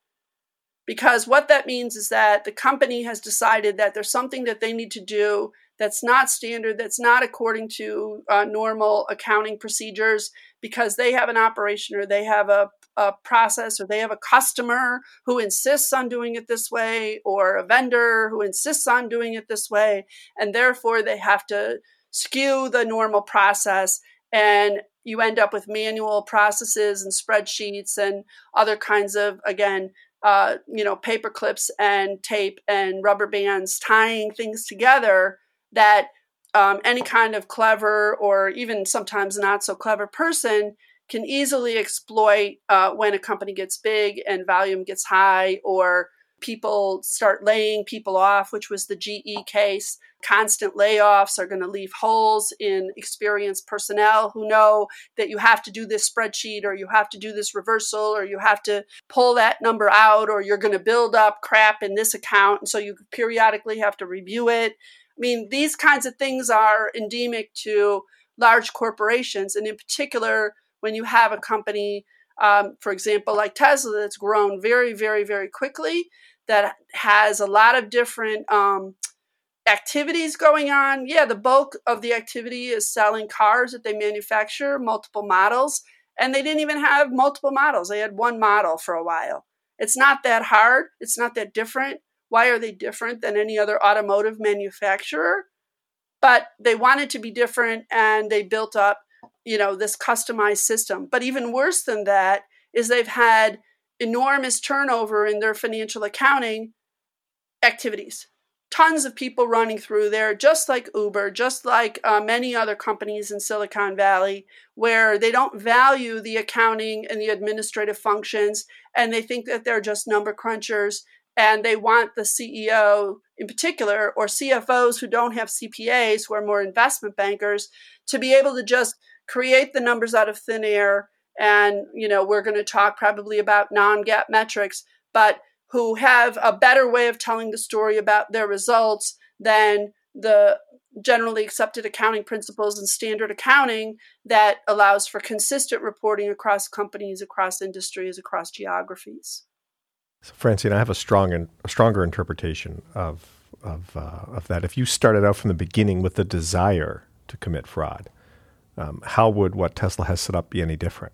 Because what that means is that the company has decided that there's something that they need to do that's not standard, that's not according to uh, normal accounting procedures, because they have an operation or they have a, a process or they have a customer who insists on doing it this way, or a vendor who insists on doing it this way. And therefore, they have to skew the normal process. And you end up with manual processes and spreadsheets and other kinds of, again, uh, you know, paper clips and tape and rubber bands tying things together that um, any kind of clever or even sometimes not so clever person can easily exploit uh, when a company gets big and volume gets high, or people start laying people off, which was the G E case. Constant layoffs are going to leave holes in experienced personnel who know that you have to do this spreadsheet, or you have to do this reversal, or you have to pull that number out, or you're going to build up crap in this account. And so you periodically have to review it. I mean, these kinds of things are endemic to large corporations. And in particular, when you have a company, um, for example, like Tesla, that's grown very, very, very quickly, that has a lot of different um, activities going on. Yeah, the bulk of the activity is selling cars that they manufacture, multiple models, and they didn't even have multiple models. They had one model for a while. It's not that hard. It's not that different. Why are they different than any other automotive manufacturer? But they wanted to be different, and they built up, you know, this customized system. But even worse than that is they've had enormous turnover in their financial accounting activities. Tons of people running through there, just like Uber, just like uh, many other companies in Silicon Valley, where they don't value the accounting and the administrative functions, and they think that they're just number crunchers, and they want the C E O in particular, or C F Os who don't have C P As, who are more investment bankers, to be able to just create the numbers out of thin air. And, you know, we're going to talk probably about non-GAAP metrics, but who have a better way of telling the story about their results than the generally accepted accounting principles and standard accounting that allows for consistent reporting across companies, across industries, across geographies.
So, Francine, I have a strong and a stronger interpretation of of uh, of that. If you started out from the beginning with the desire to commit fraud, um, how would what Tesla has set up be any different?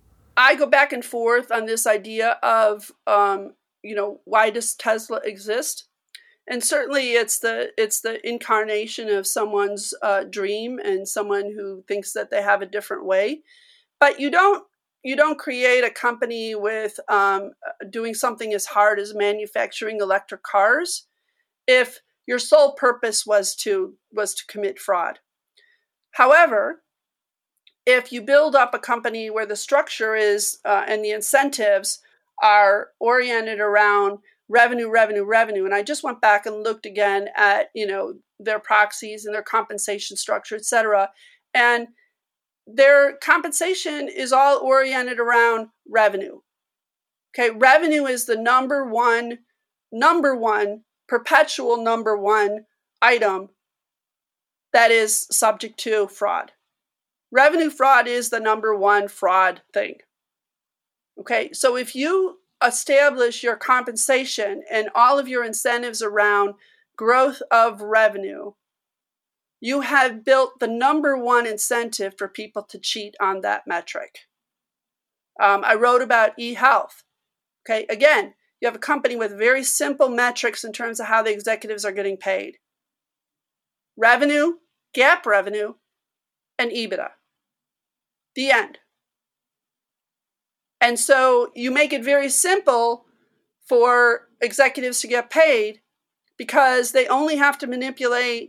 I go back and forth on this idea of, um, you know, why does Tesla exist? And certainly it's the it's the incarnation of someone's uh, dream and someone who thinks that they have a different way. But you don't you don't create a company with um, doing something as hard as manufacturing electric cars if your sole purpose was to was to commit fraud. However, if you build up a company where the structure is uh, and the incentives are oriented around revenue, revenue, revenue, and I just went back and looked again at, you know, their proxies and their compensation structure, et cetera, and their compensation is all oriented around revenue. Okay, revenue is the number one, number one, perpetual number one item that is subject to fraud. Revenue fraud is the number one fraud thing. Okay, so if you establish your compensation and all of your incentives around growth of revenue, you have built the number one incentive for people to cheat on that metric. Um, I wrote about eHealth. Okay, again, you have a company with very simple metrics in terms of how the executives are getting paid. Revenue, GAAP revenue, and EBITDA. The end. And so you make it very simple for executives to get paid because they only have to manipulate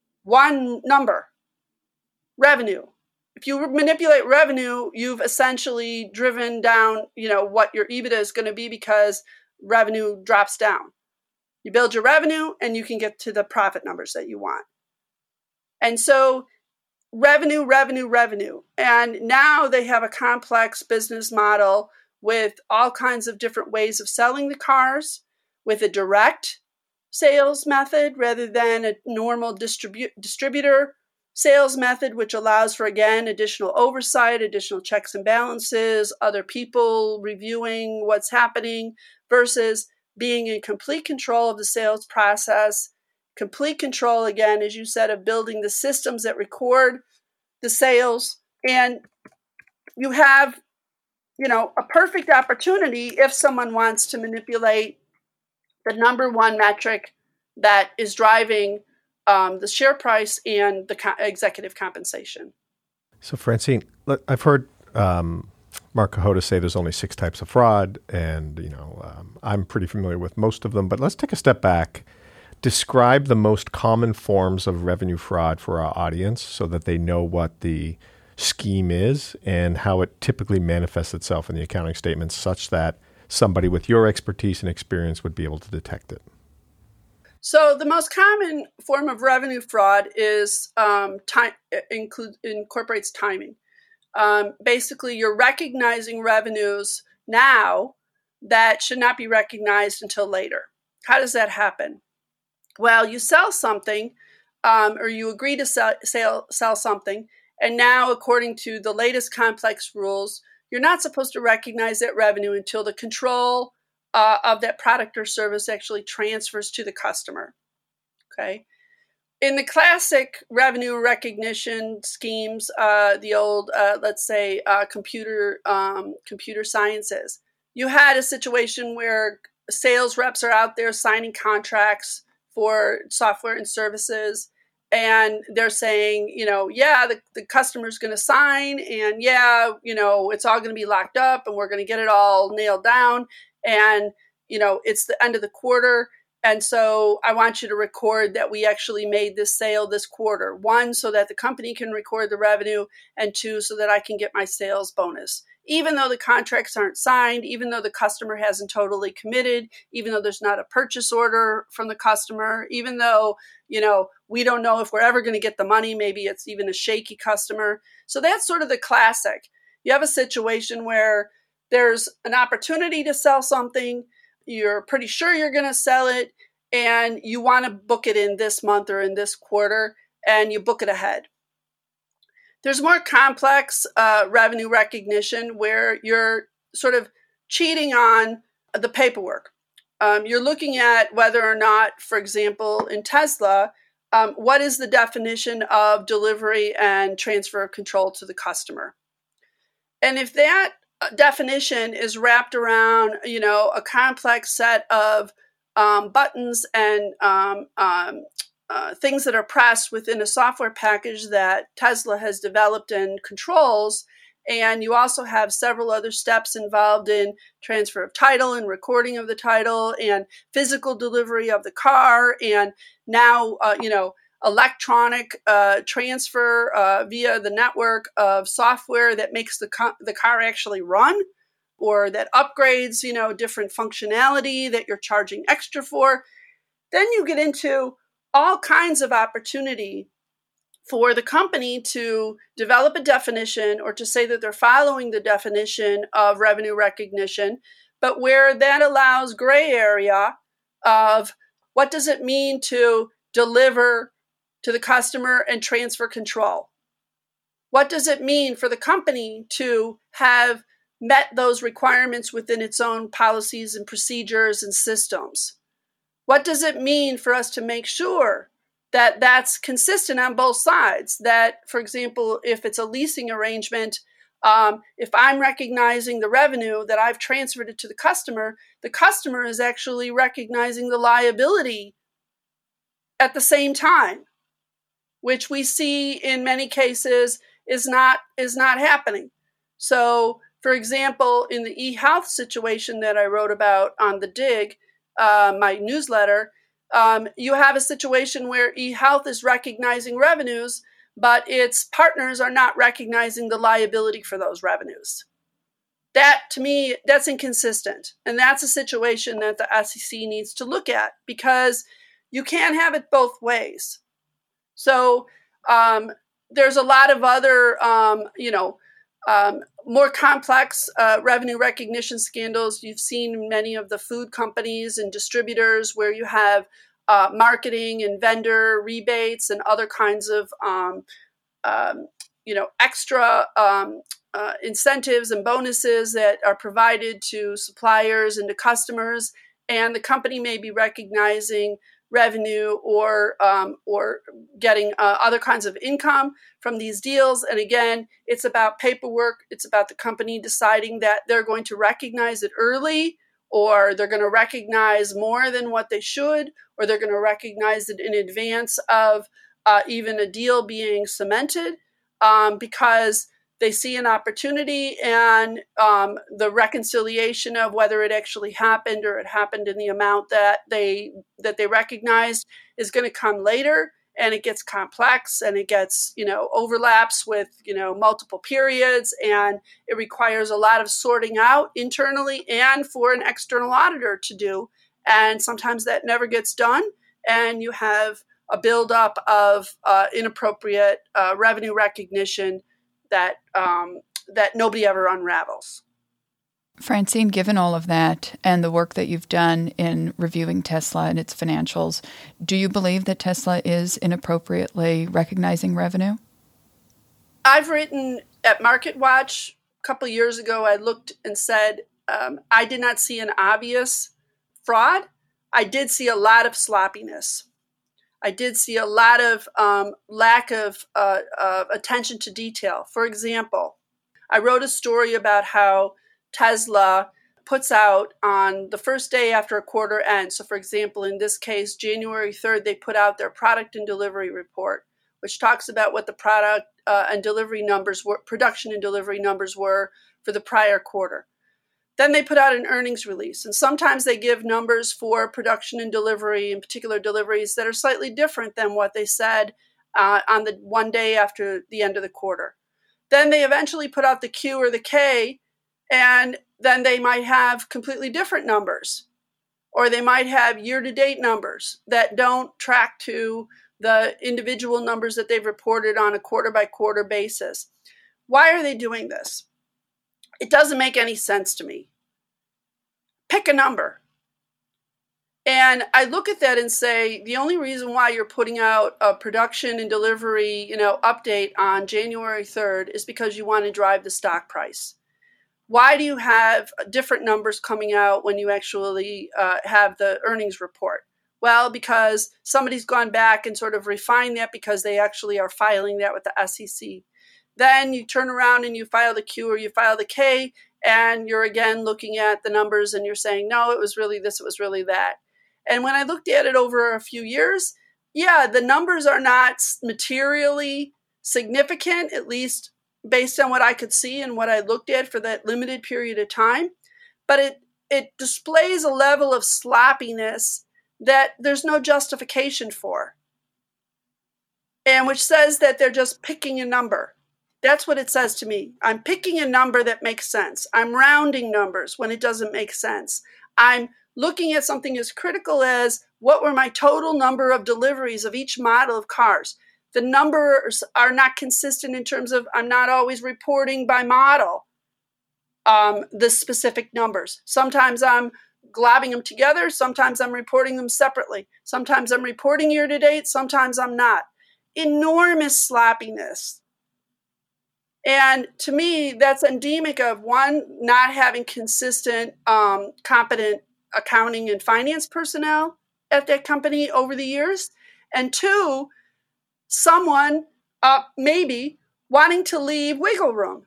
one number, revenue. If you manipulate revenue, you've essentially driven down, you know, what your EBITDA is going to be because revenue drops down. You build your revenue and you can get to the profit numbers that you want. And so revenue, revenue, revenue. And now they have a complex business model with all kinds of different ways of selling the cars, with a direct sales method rather than a normal distribu- distributor sales method, which allows for, again, additional oversight, additional checks and balances, other people reviewing what's happening, versus being in complete control of the sales process, complete control, again, as you said, of building the systems that record the sales. And you have, you know, a perfect opportunity if someone wants to manipulate the number one metric that is driving um, the share price and the co- executive compensation.
So, Francine, look, I've heard um, Mark Kohota say there's only six types of fraud, and you know um, I'm pretty familiar with most of them. But let's take a step back. Describe the most common forms of revenue fraud for our audience so that they know what the scheme is and how it typically manifests itself in the accounting statements such that somebody with your expertise and experience would be able to detect it.
So the most common form of revenue fraud is um, time include, incorporates timing. Um, basically, you're recognizing revenues now that should not be recognized until later. How does that happen? Well, you sell something um, or you agree to sell, sell, sell something, and now, according to the latest complex rules, you're not supposed to recognize that revenue until the control uh, of that product or service actually transfers to the customer. Okay. In the classic revenue recognition schemes, uh, the old, uh, let's say, uh, computer um, computer sciences, you had a situation where sales reps are out there signing contracts for software and services. And they're saying, you know, yeah, the, the customer's going to sign, and yeah, you know, it's all going to be locked up and we're going to get it all nailed down. And, you know, it's the end of the quarter. And so I want you to record that we actually made this sale this quarter. One, so that the company can record the revenue, and two, so that I can get my sales bonus. Even though the contracts aren't signed, even though the customer hasn't totally committed, even though there's not a purchase order from the customer, even though, you know, we don't know if we're ever going to get the money, maybe it's even a shaky customer. So that's sort of the classic. You have a situation where there's an opportunity to sell something, you're pretty sure you're going to sell it, and you want to book it in this month or in this quarter, and you book it ahead. There's more complex uh, revenue recognition where you're sort of cheating on the paperwork. Um, you're looking at whether or not, for example, in Tesla, um, what is the definition of delivery and transfer of control to the customer? And if that definition is wrapped around, you know, a complex set of um, buttons and um, um, uh, things that are pressed within a software package that Tesla has developed and controls, and you also have several other steps involved in transfer of title and recording of the title and physical delivery of the car, and now, uh, you know, electronic uh, transfer uh, via the network of software that makes the co- the car actually run, or that upgrades, you know, different functionality that you're charging extra for. Then you get into all kinds of opportunity for the company to develop a definition or to say that they're following the definition of revenue recognition, but where that allows gray area of what does it mean to deliver to the customer and transfer control? What does it mean for the company to have met those requirements within its own policies and procedures and systems? What does it mean for us to make sure that that's consistent on both sides? That, for example, if it's a leasing arrangement, um, if I'm recognizing the revenue that I've transferred it to the customer, the customer is actually recognizing the liability at the same time, which we see in many cases is not is not happening. So, for example, in the eHealth situation that I wrote about on the Dig, uh, my newsletter, um, you have a situation where eHealth is recognizing revenues, but its partners are not recognizing the liability for those revenues. That, to me, that's inconsistent. And that's a situation that the S E C needs to look at, because you can't have it both ways. So um, there's a lot of other, um, you know, um, more complex uh, revenue recognition scandals. You've seen many of the food companies and distributors where you have uh, marketing and vendor rebates and other kinds of, um, um, you know, extra um, uh, incentives and bonuses that are provided to suppliers and to customers. And the company may be recognizing revenue or um, or getting uh, other kinds of income from these deals. And again, it's about paperwork. It's about the company deciding that they're going to recognize it early, or they're going to recognize more than what they should, or they're going to recognize it in advance of uh, even a deal being cemented, um, because they see an opportunity, and um, the reconciliation of whether it actually happened or it happened in the amount that they that they recognized is going to come later, and it gets complex, and it gets, you know, overlaps with, you know, multiple periods, and it requires a lot of sorting out internally and for an external auditor to do, and sometimes that never gets done, and you have a buildup of uh, inappropriate uh, revenue recognition that um, that nobody ever unravels.
Francine, given all of that and the work that you've done in reviewing Tesla and its financials, do you believe that Tesla is inappropriately recognizing revenue?
I've written at MarketWatch a couple of years ago, I looked and said, um, I did not see an obvious fraud. I did see a lot of sloppiness. I did see a lot of um, lack of uh, uh, attention to detail. For example, I wrote a story about how Tesla puts out on the first day after a quarter end. So, for example, in this case, January third, they put out their product and delivery report, which talks about what the product uh, and delivery numbers were, production and delivery numbers were for the prior quarter. Then they put out an earnings release, and sometimes they give numbers for production and delivery, in particular deliveries, that are slightly different than what they said uh, on the one day after the end of the quarter. Then they eventually put out the Q or the K, and then they might have completely different numbers, or they might have year-to-date numbers that don't track to the individual numbers that they've reported on a quarter-by-quarter basis. Why are they doing this? It doesn't make any sense to me. Pick a number. And I look at that and say, the only reason why you're putting out a production and delivery, you know, update on January third is because you want to drive the stock price. Why do you have different numbers coming out when you actually uh, have the earnings report? Well, because somebody's gone back and sort of refined that, because they actually are filing that with the S E C. Then you turn around and you file the Q or you file the K, and you're again looking at the numbers and you're saying, no, it was really this, it was really that. And when I looked at it over a few years, yeah, the numbers are not materially significant, at least based on what I could see and what I looked at for that limited period of time. But it, it displays a level of sloppiness that there's no justification for, and which says that they're just picking a number. That's what it says to me. I'm picking a number that makes sense. I'm rounding numbers when it doesn't make sense. I'm looking at something as critical as what were my total number of deliveries of each model of cars. The numbers are not consistent in terms of I'm not always reporting by model um, the specific numbers. Sometimes I'm globbing them together. Sometimes I'm reporting them separately. Sometimes I'm reporting year to date. Sometimes I'm not. Enormous sloppiness. And to me, that's endemic of, one, not having consistent, um, competent accounting and finance personnel at that company over the years. And two, someone uh, maybe wanting to leave wiggle room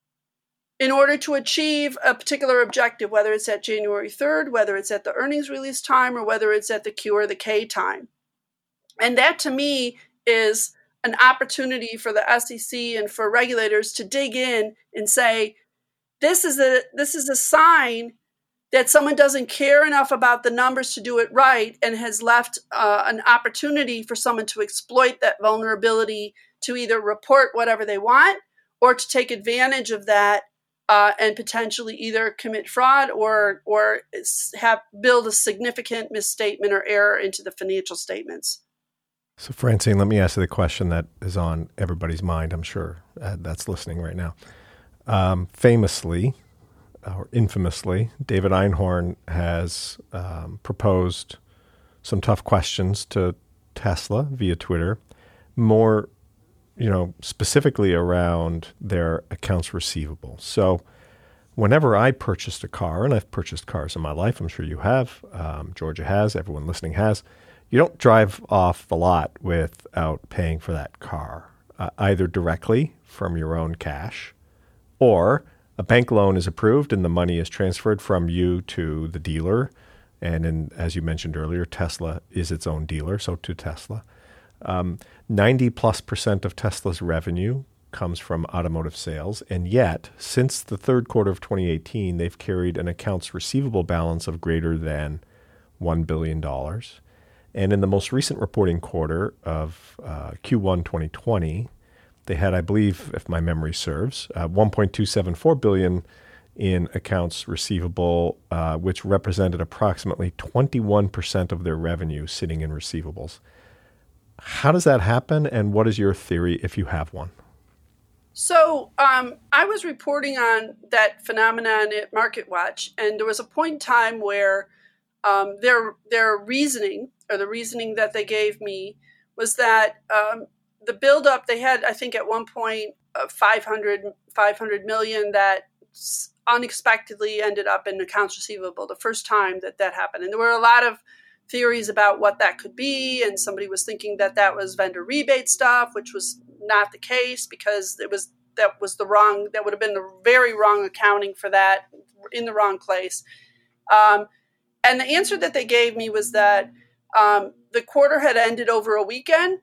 in order to achieve a particular objective, whether it's at January third, whether it's at the earnings release time, or whether it's at the Q or the K time. And that, to me, is an opportunity for the S E C and for regulators to dig in and say, this is a this is a sign that someone doesn't care enough about the numbers to do it right, and has left uh, an opportunity for someone to exploit that vulnerability to either report whatever they want or to take advantage of that uh, and potentially either commit fraud or or have build a significant misstatement or error into the financial statements.
So, Francine, let me ask you the question that is on everybody's mind, I'm sure, uh, that's listening right now. Um, famously, or infamously, David Einhorn has um, proposed some tough questions to Tesla via Twitter, more, you know, specifically around their accounts receivable. So whenever I purchased a car, and I've purchased cars in my life, I'm sure you have, um, Georgia has, everyone listening has, you don't drive off the lot without paying for that car, uh, either directly from your own cash, or a bank loan is approved and the money is transferred from you to the dealer. And in, as you mentioned earlier, Tesla is its own dealer, so to Tesla. Um, ninety plus percent of Tesla's revenue comes from automotive sales. And yet, since the third quarter of twenty eighteen, they've carried an accounts receivable balance of greater than one billion dollars. And in the most recent reporting quarter of uh, Q one twenty twenty, they had, I believe, if my memory serves, uh, one point two seven four billion dollars in accounts receivable, uh, which represented approximately twenty-one percent of their revenue sitting in receivables. How does that happen, and what is your theory if you have one?
So um, I was reporting on that phenomenon at MarketWatch, and there was a point in time where um, their their reasoning, or the reasoning that they gave me, was that um, the buildup they had, I think at one point, uh, five hundred, five hundred million that unexpectedly ended up in accounts receivable the first time that that happened. And there were a lot of theories about what that could be. And somebody was thinking that that was vendor rebate stuff, which was not the case, because it was, that was the wrong, that would have been the very wrong accounting for that, in the wrong place. Um, and the answer that they gave me was that um, the quarter had ended over a weekend.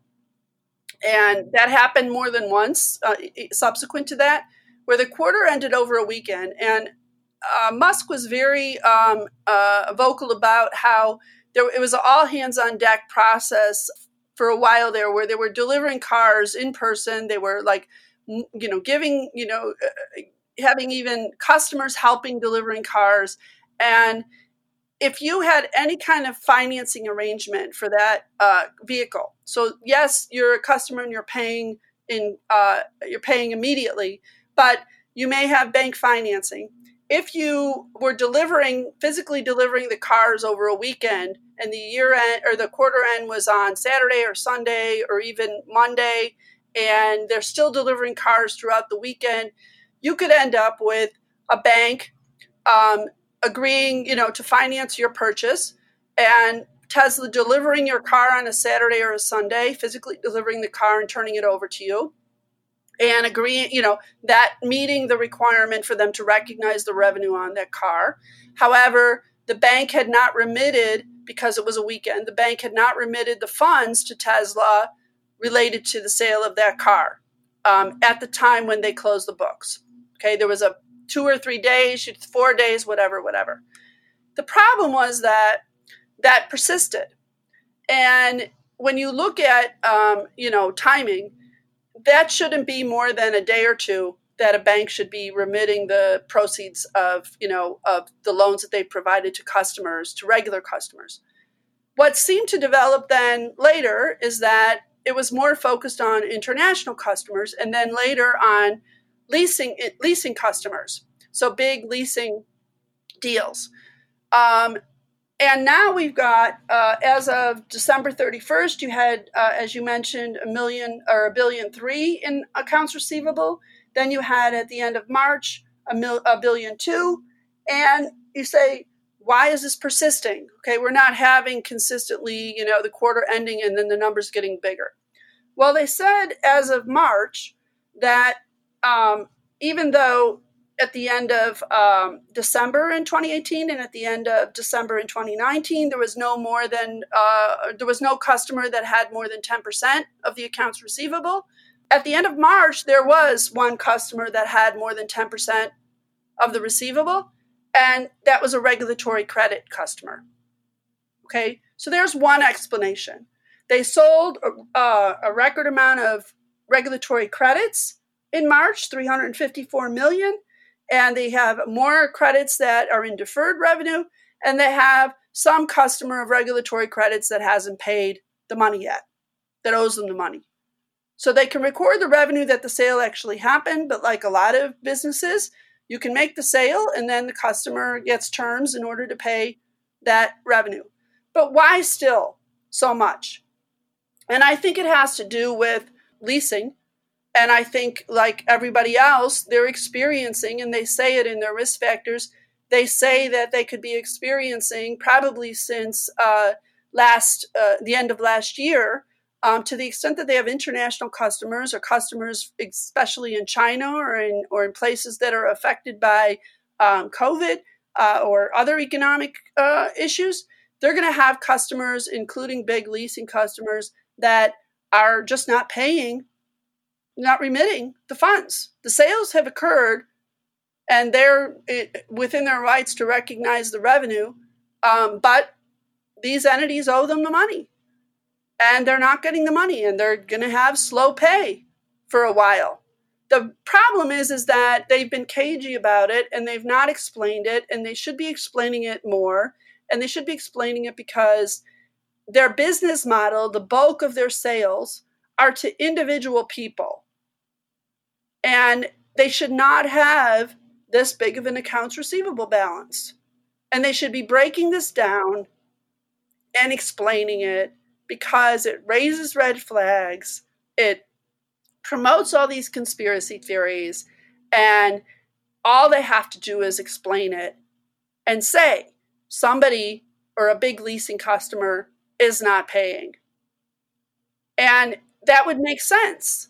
And that happened more than once uh, subsequent to that, where the quarter ended over a weekend. And uh, Musk was very um, uh, vocal about how there, it was an all hands on deck process for a while there, where they were delivering cars in person. They were like, you know, giving, you know, uh, having even customers helping delivering cars. And if you had any kind of financing arrangement for that uh, vehicle, so yes, you're a customer and you're paying in, uh, you're paying immediately, but you may have bank financing. If you were delivering, physically delivering the cars over a weekend, and the year end or the quarter end was on Saturday or Sunday or even Monday, and they're still delivering cars throughout the weekend, you could end up with a bank um, agreeing, you know, to finance your purchase, and Tesla delivering your car on a Saturday or a Sunday, physically delivering the car and turning it over to you, and agreeing, you know, that meeting the requirement for them to recognize the revenue on that car. However, the bank had not remitted, because it was a weekend, the bank had not remitted the funds to Tesla related to the sale of that car um, at the time when they closed the books. Okay, there was a two or three days, four days, whatever, whatever. The problem was that that persisted. And when you look at, um, you know, timing, that shouldn't be more than a day or two that a bank should be remitting the proceeds of, you know, of the loans that they provided to customers, to regular customers. What seemed to develop then later is that it was more focused on international customers, and then later on leasing leasing customers. So big leasing deals. Um, and now we've got, uh, as of December thirty-first, you had, uh, as you mentioned, a million or a billion three in accounts receivable. Then you had at the end of March a, mil, a billion two, and you say, why is this persisting? Okay, we're not having consistently, you know, the quarter ending and then the numbers getting bigger. Well, they said as of March that um, even though at the end of um, December in twenty eighteen and at the end of December in twenty nineteen, there was no more than, uh, there was no customer that had more than ten percent of the accounts receivable. At the end of March, there was one customer that had more than ten percent of the receivable, and that was a regulatory credit customer. Okay, so there's one explanation. They sold uh, a record amount of regulatory credits in March, three hundred fifty-four million, and they have more credits that are in deferred revenue, and they have some customer of regulatory credits that hasn't paid the money yet, that owes them the money. So they can record the revenue that the sale actually happened, but like a lot of businesses, you can make the sale and then the customer gets terms in order to pay that revenue. But why still so much? And I think it has to do with leasing. And I think like everybody else, they're experiencing, and they say it in their risk factors, they say that they could be experiencing probably since uh, last uh, the end of last year, um, to the extent that they have international customers or customers, especially in China or in or in places that are affected by um, COVID uh, or other economic uh, issues, they're going to have customers, including big leasing customers, that are just not paying, not remitting the funds. The sales have occurred, and they're within their rights to recognize the revenue, um, but these entities owe them the money, and they're not getting the money, and they're going to have slow pay for a while. The problem is, is that they've been cagey about it, and they've not explained it, and they should be explaining it more, and they should be explaining it because their business model, the bulk of their sales, are to individual people. And they should not have this big of an accounts receivable balance. And they should be breaking this down and explaining it because it raises red flags. It promotes all these conspiracy theories. And all they have to do is explain it and say somebody or a big leasing customer is not paying. And that would make sense.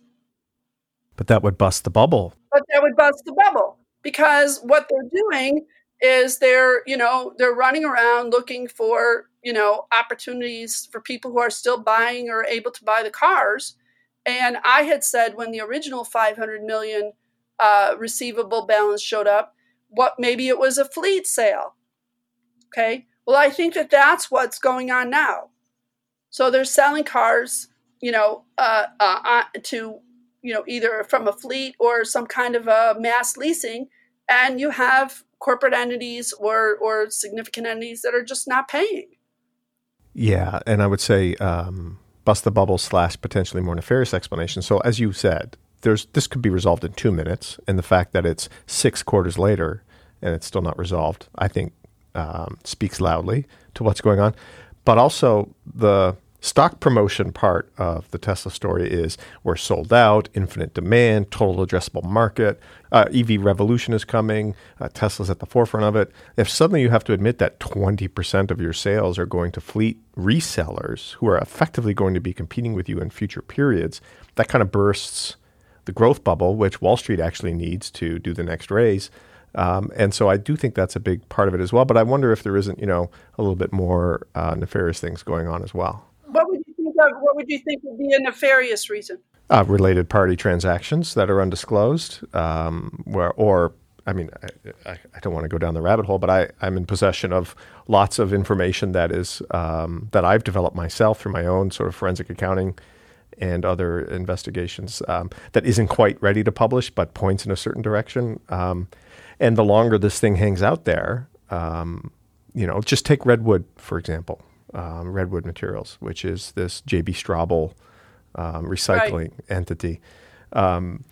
But that would bust the bubble.
But that would bust the bubble because what they're doing is they're, you know, they're running around looking for, you know, opportunities for people who are still buying or able to buy the cars. And I had said when the original five hundred million uh, receivable balance showed up, what maybe it was a fleet sale. Okay. Well, I think that that's what's going on now. So they're selling cars, you know, uh, uh, to, you know, either from a fleet or some kind of a mass leasing, and you have corporate entities or or significant entities that are just not paying.
Yeah, and I would say um, bust the bubble slash potentially more nefarious explanation. So as you said, there's this could be resolved in two minutes, and the fact that it's six quarters later and it's still not resolved, I think um, speaks loudly to what's going on. But also the stock promotion part of the Tesla story is we're sold out, infinite demand, total addressable market, uh, E V revolution is coming, uh, Tesla's at the forefront of it. If suddenly you have to admit that twenty percent of your sales are going to fleet resellers who are effectively going to be competing with you in future periods, that kind of bursts the growth bubble, which Wall Street actually needs to do the next raise. Um, and so I do think that's a big part of it as well. But I wonder if there isn't, you know, a little bit more uh, nefarious things going on as well.
What would you think of, what would you think would be a nefarious reason?
Uh, related party transactions that are undisclosed, um, where, or, I mean, I, I, I don't want to go down the rabbit hole, but I, I'm in possession of lots of information that is um, that I've developed myself through my own sort of forensic accounting and other investigations um, that isn't quite ready to publish, but points in a certain direction. Um, and the longer this thing hangs out there, um, you know, just take Redwood, for example. Um, Redwood Materials, which is this J B Straubel um, recycling right. entity. Um,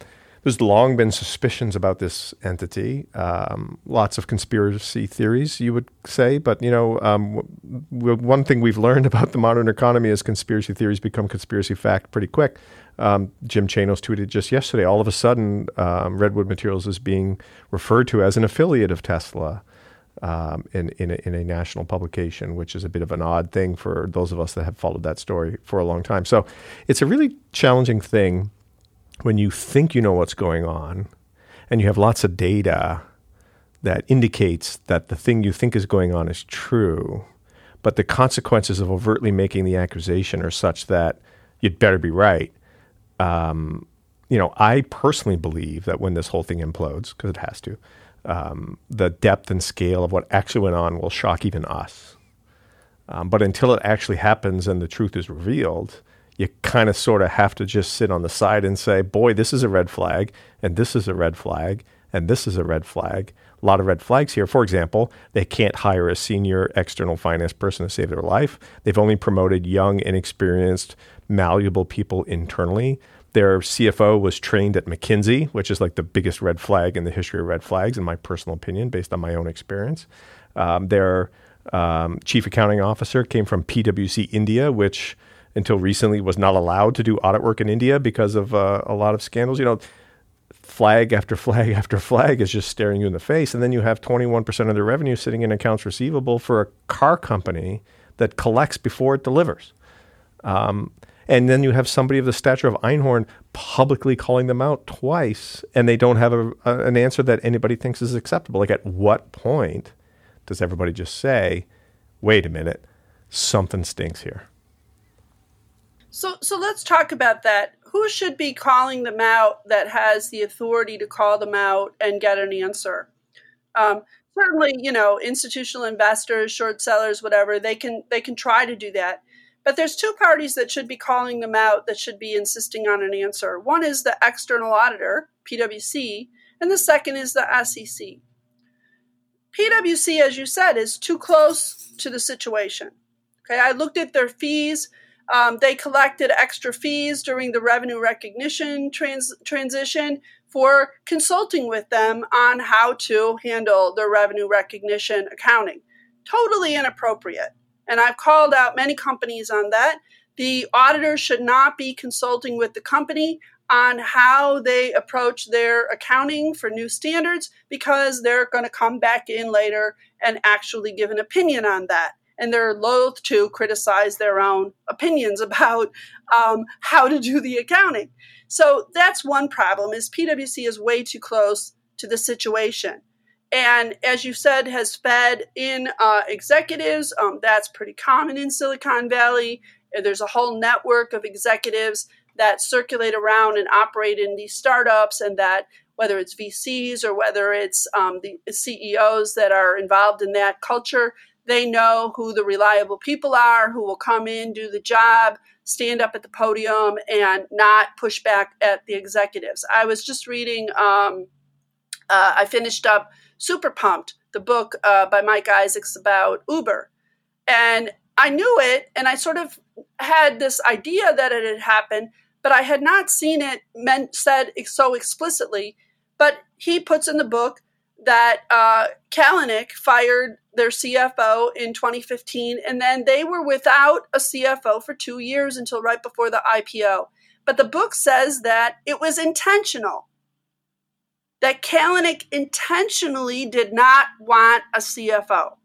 there's long been suspicions about this entity, um, lots of conspiracy theories, you would say. But, you know, um, w- one thing we've learned about the modern economy is conspiracy theories become conspiracy fact pretty quick. Um, Jim Chanos tweeted just yesterday, all of a sudden, um, Redwood Materials is being referred to as an affiliate of Tesla um, in, in a, in a national publication, which is a bit of an odd thing for those of us that have followed that story for a long time. So it's a really challenging thing when you think you know what's going on and you have lots of data that indicates that the thing you think is going on is true, but the consequences of overtly making the accusation are such that you'd better be right. Um, you know, I personally believe that when this whole thing implodes, because it has to, um, the depth and scale of what actually went on will shock even us. Um, but until it actually happens and the truth is revealed, you kind of sort of have to just sit on the side and say, boy, this is a red flag, and this is a red flag, and this is a red flag. A lot of red flags here. For example, they can't hire a senior external finance person to save their life. They've only promoted young, inexperienced, malleable people internally. Their C F O was trained at McKinsey, which is like the biggest red flag in the history of red flags, in my personal opinion, based on my own experience. Um, their um, chief accounting officer came from P W C India, which until recently was not allowed to do audit work in India because of uh, a lot of scandals. You know, flag after flag after flag is just staring you in the face. And then you have twenty-one percent of their revenue sitting in accounts receivable for a car company that collects before it delivers. Um, and then you have somebody of the stature of Einhorn publicly calling them out twice, and they don't have a, a, an answer that anybody thinks is acceptable. Like, at what point does everybody just say, wait a minute, something stinks here?
So, so let's talk about that. Who should be calling them out that has the authority to call them out and get an answer? Um, certainly, you know, institutional investors, short sellers, whatever, they can they can try to do that. But there's two parties that should be calling them out, that should be insisting on an answer. One is the external auditor, P W C, and the second is the S E C. P W C, as you said, is too close to the situation. Okay, I looked at their fees. Um, they collected extra fees during the revenue recognition trans- transition for consulting with them on how to handle their revenue recognition accounting. Totally inappropriate. And I've called out many companies on that. The auditor should not be consulting with the company on how they approach their accounting for new standards, because they're going to come back in later and actually give an opinion on that. And they're loath to criticize their own opinions about um, how to do the accounting. So that's one problem, is P W C is way too close to the situation. And as you said, has fed in uh, executives. Um, that's pretty common in Silicon Valley. There's a whole network of executives that circulate around and operate in these startups, and that whether it's V Cs or whether it's um, the C E Os that are involved in that culture, they know who the reliable people are, who will come in, do the job, stand up at the podium, and not push back at the executives. I was just reading, um, uh, I finished up Super Pumped, the book uh, by Mike Isaacs about Uber. And I knew it, and I sort of had this idea that it had happened, but I had not seen it meant said so explicitly. But he puts in the book that uh, Kalanick fired their C F O in twenty fifteen, and then they were without a C F O for two years until right before the I P O. But the book says that it was intentional, that Kalanick intentionally did not want a C F O.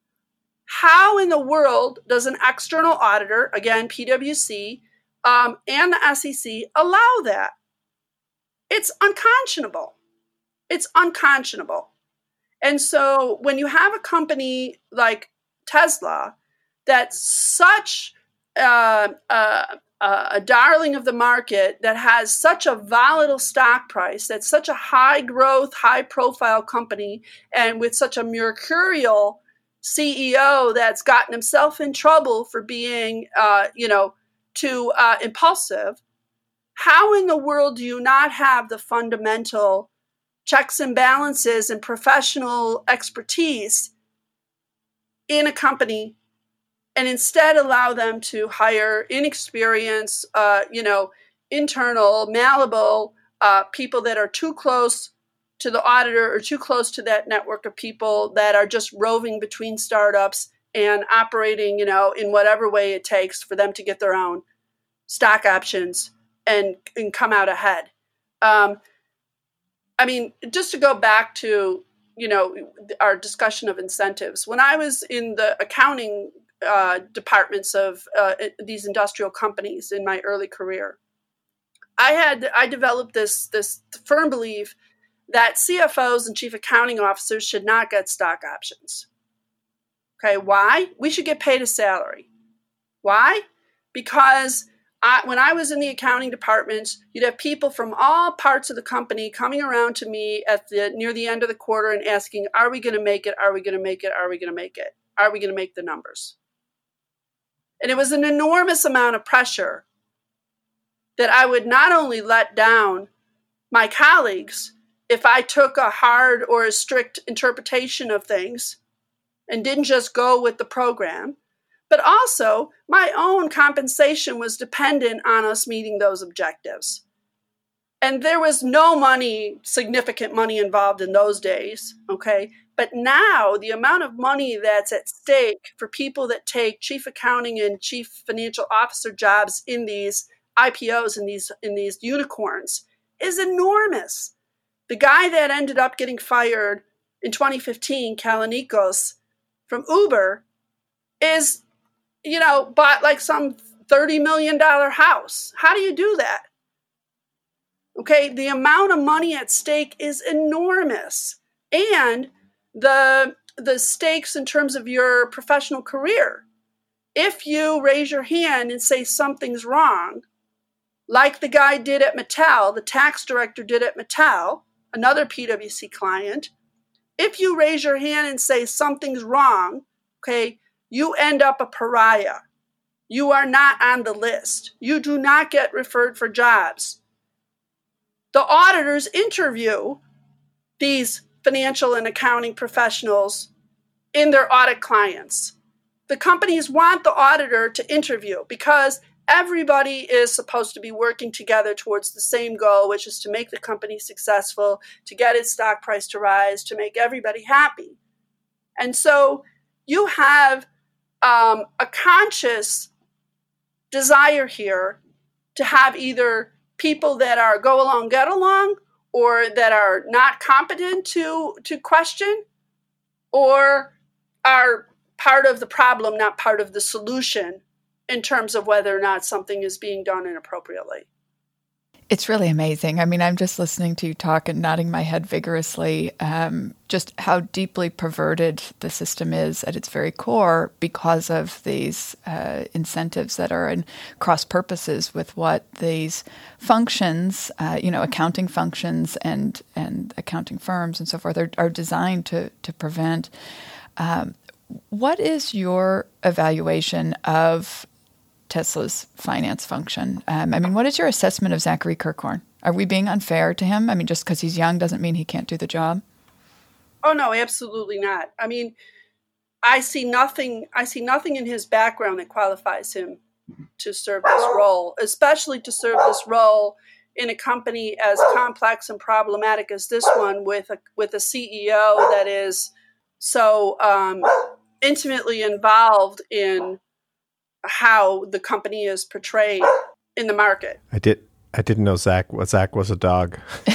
How in the world does an external auditor, again, P W C, um, and the S E C allow that? It's unconscionable. It's unconscionable. And so when you have a company like Tesla that's such uh, uh, uh, a darling of the market, that has such a volatile stock price, that's such a high growth, high profile company, and with such a mercurial C E O that's gotten himself in trouble for being, uh, you know, too uh, impulsive, how in the world do you not have the fundamental checks and balances and professional expertise in a company, and instead allow them to hire inexperienced, uh, you know, internal, malleable uh, people that are too close to the auditor or too close to that network of people that are just roving between startups and operating, you know, in whatever way it takes for them to get their own stock options and, and come out ahead. Um, I mean, just to go back to, you know, our discussion of incentives, when I was in the accounting uh, departments of uh, these industrial companies in my early career, I had, I developed this, this firm belief that C F Os and chief accounting officers should not get stock options. Okay, why? We should get paid a salary. Why? Because I, when I was in the accounting department, you'd have people from all parts of the company coming around to me at the near the end of the quarter and asking, are we going to make it? Are we going to make it? Are we going to make it? Are we going to make the numbers? And it was an enormous amount of pressure that I would not only let down my colleagues if I took a hard or a strict interpretation of things and didn't just go with the program, but also my own compensation was dependent on us meeting those objectives. And there was no money, significant money involved in those days, okay? But now the amount of money that's at stake for people that take chief accounting and chief financial officer jobs in these I P Os and these in these unicorns is enormous. The guy that ended up getting fired in twenty fifteen, Kalanikos, from Uber, is, you know, bought like some thirty million dollars house. How do you do that? Okay, the amount of money at stake is enormous. And the, the stakes in terms of your professional career. If you raise your hand and say something's wrong, like the guy did at Mattel, the tax director did at Mattel, another P W C client, if you raise your hand and say something's wrong, okay, you end up a pariah. You are not on the list. You do not get referred for jobs. The auditors interview these financial and accounting professionals in their audit clients. The companies want the auditor to interview because everybody is supposed to be working together towards the same goal, which is to make the company successful, to get its stock price to rise, to make everybody happy. And so you have um, a conscious desire here to have either people that are go along, get along, or that are not competent to, to question, or are part of the problem, not part of the solution, in terms of whether or not something is being done inappropriately.
It's really amazing. I mean, I'm just listening to you talk and nodding my head vigorously, um, just how deeply perverted the system is at its very core because of these uh, incentives that are in cross purposes with what these functions, uh, you know, accounting functions and, and accounting firms and so forth are, are designed to, to prevent. Um, what is your evaluation of Tesla's finance function? Um, I mean, what is your assessment of Zachary Kirkhorn? Are we being unfair to him? I mean, just because he's young doesn't mean he can't do the job?
Oh, no, absolutely not. I mean, I see nothing, I see nothing in his background that qualifies him to serve this role, especially to serve this role in a company as complex and problematic as this one, with a, with a C E O that is so um, intimately involved in how the company is portrayed in the market.
I did. I didn't know Zach. What Zach was a dog.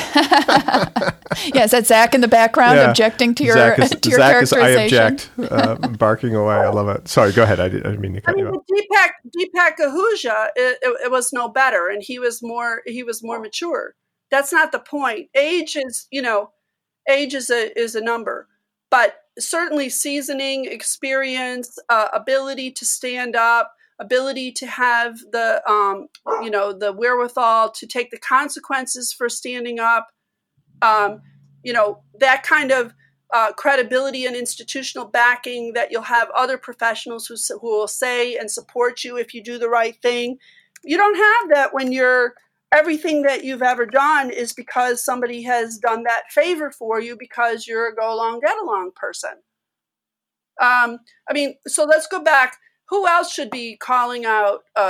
Yeah, is that Zach in the background yeah. objecting to your
Zach is,
to your
Zach is I
characterization?
object, uh, barking away. I love it. Sorry, go ahead. I, did, I didn't mean to cut
I mean,
you off.
Deepak Deepak Ahuja, it, it, it was no better, and he was more he was more mature. That's not the point. Age is, you know, age is a is a number, but certainly seasoning, experience, uh, ability to stand up, ability to have the, um, you know, the wherewithal to take the consequences for standing up, um, you know, that kind of uh, credibility and institutional backing that you'll have other professionals who, who will say and support you if you do the right thing. You don't have that when you're everything that you've ever done is because somebody has done that favor for you because you're a go along, get along person. Um, I mean, so let's go back. Who else should be calling out um,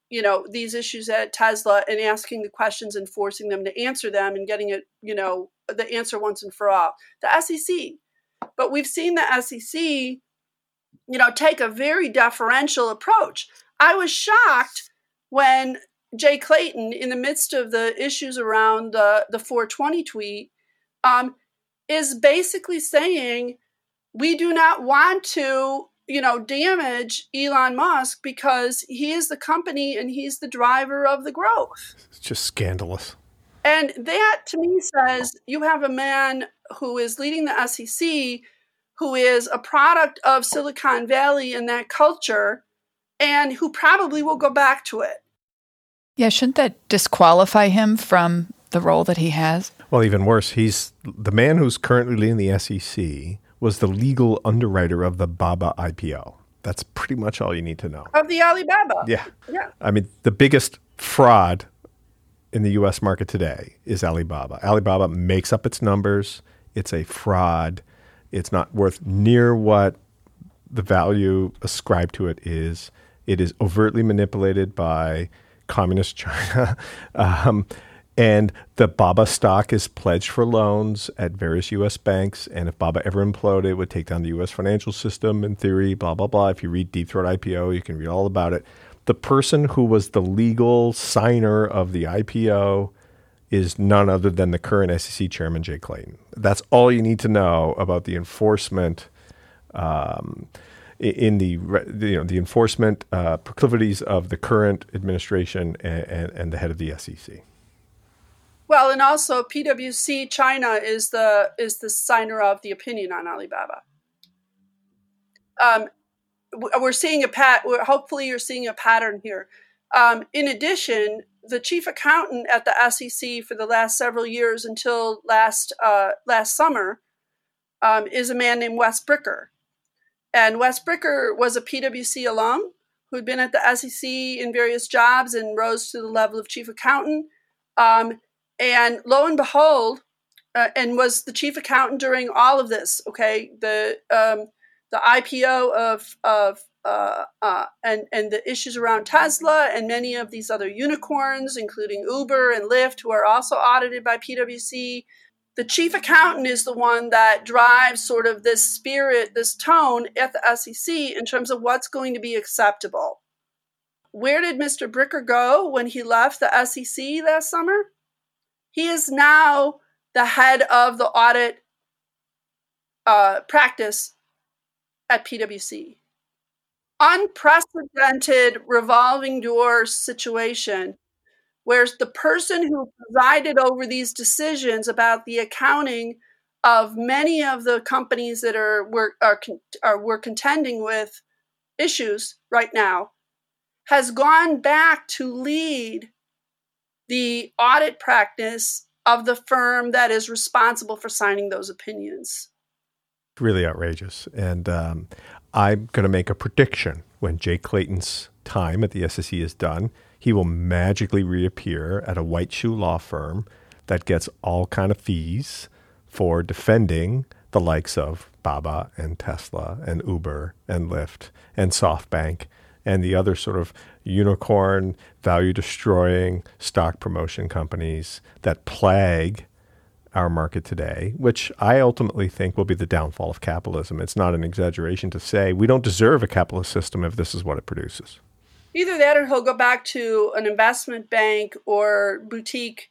you know, these issues at Tesla and asking the questions and forcing them to answer them and getting it, you know, the answer once and for all. The S E C. But we've seen the S E C, you know, take a very deferential approach. I was shocked when Jay Clayton, in the midst of the issues around the, the four twenty tweet, um, is basically saying, we do not want to, you know, damage Elon Musk because he is the company and he's the driver of the growth.
It's just scandalous.
And that, to me, says you have a man who is leading the S E C, who is a product of Silicon Valley and that culture, and who probably will go back to it.
Yeah, shouldn't that disqualify him from the role that he has?
Well, even worse, he's the man who's currently leading the S E C was the legal underwriter of the Baba I P O. That's pretty much all you need to know.
Of the Alibaba.
Yeah.
Yeah.
I mean, the biggest fraud in the U S market today is Alibaba. Alibaba makes up its numbers. It's a fraud. It's not worth near what the value ascribed to it is. It is overtly manipulated by communist China. um, and the Baba stock is pledged for loans at various U S banks. And if Baba ever imploded, it would take down the U S financial system in theory, blah, blah, blah. If you read Deep Throat I P O, you can read all about it. The person who was the legal signer of the I P O is none other than the current S E C chairman, Jay Clayton. That's all you need to know about the enforcement um, in the you know the enforcement uh, proclivities of the current administration and, and, and the head of the S E C.
Well, and also P W C China is the is the signer of the opinion on Alibaba. Um, we're seeing a pat. Hopefully, you're seeing a pattern here. Um, in addition, the chief accountant at the S E C for the last several years until last uh, last summer um, is a man named Wes Bricker. And Wes Bricker was a P W C alum who'd been at the S E C in various jobs and rose to the level of chief accountant. Um, and lo and behold, uh, and was the chief accountant during all of this. Okay, the um, the I P O of of Uh, uh, and, and the issues around Tesla and many of these other unicorns, including Uber and Lyft, who are also audited by P W C. The chief accountant is the one that drives sort of this spirit, this tone at the S E C in terms of what's going to be acceptable. Where did Mister Bricker go when he left the S E C last summer? He is now the head of the audit uh, practice at P W C. Unprecedented revolving door situation where the person who presided over these decisions about the accounting of many of the companies that are we're, are, are we're contending with issues right now has gone back to lead the audit practice of the firm that is responsible for signing those opinions.
Really outrageous. And um, I'm going to make a prediction. When Jay Clayton's time at the S E C is done, he will magically reappear at a white shoe law firm that gets all kind of fees for defending the likes of Baba and Tesla and Uber and Lyft and SoftBank and the other sort of unicorn, value-destroying stock promotion companies that plague our market today, which I ultimately think will be the downfall of capitalism. It's not an exaggeration to say we don't deserve a capitalist system if this is what it produces.
Either that or he'll go back to an investment bank or boutique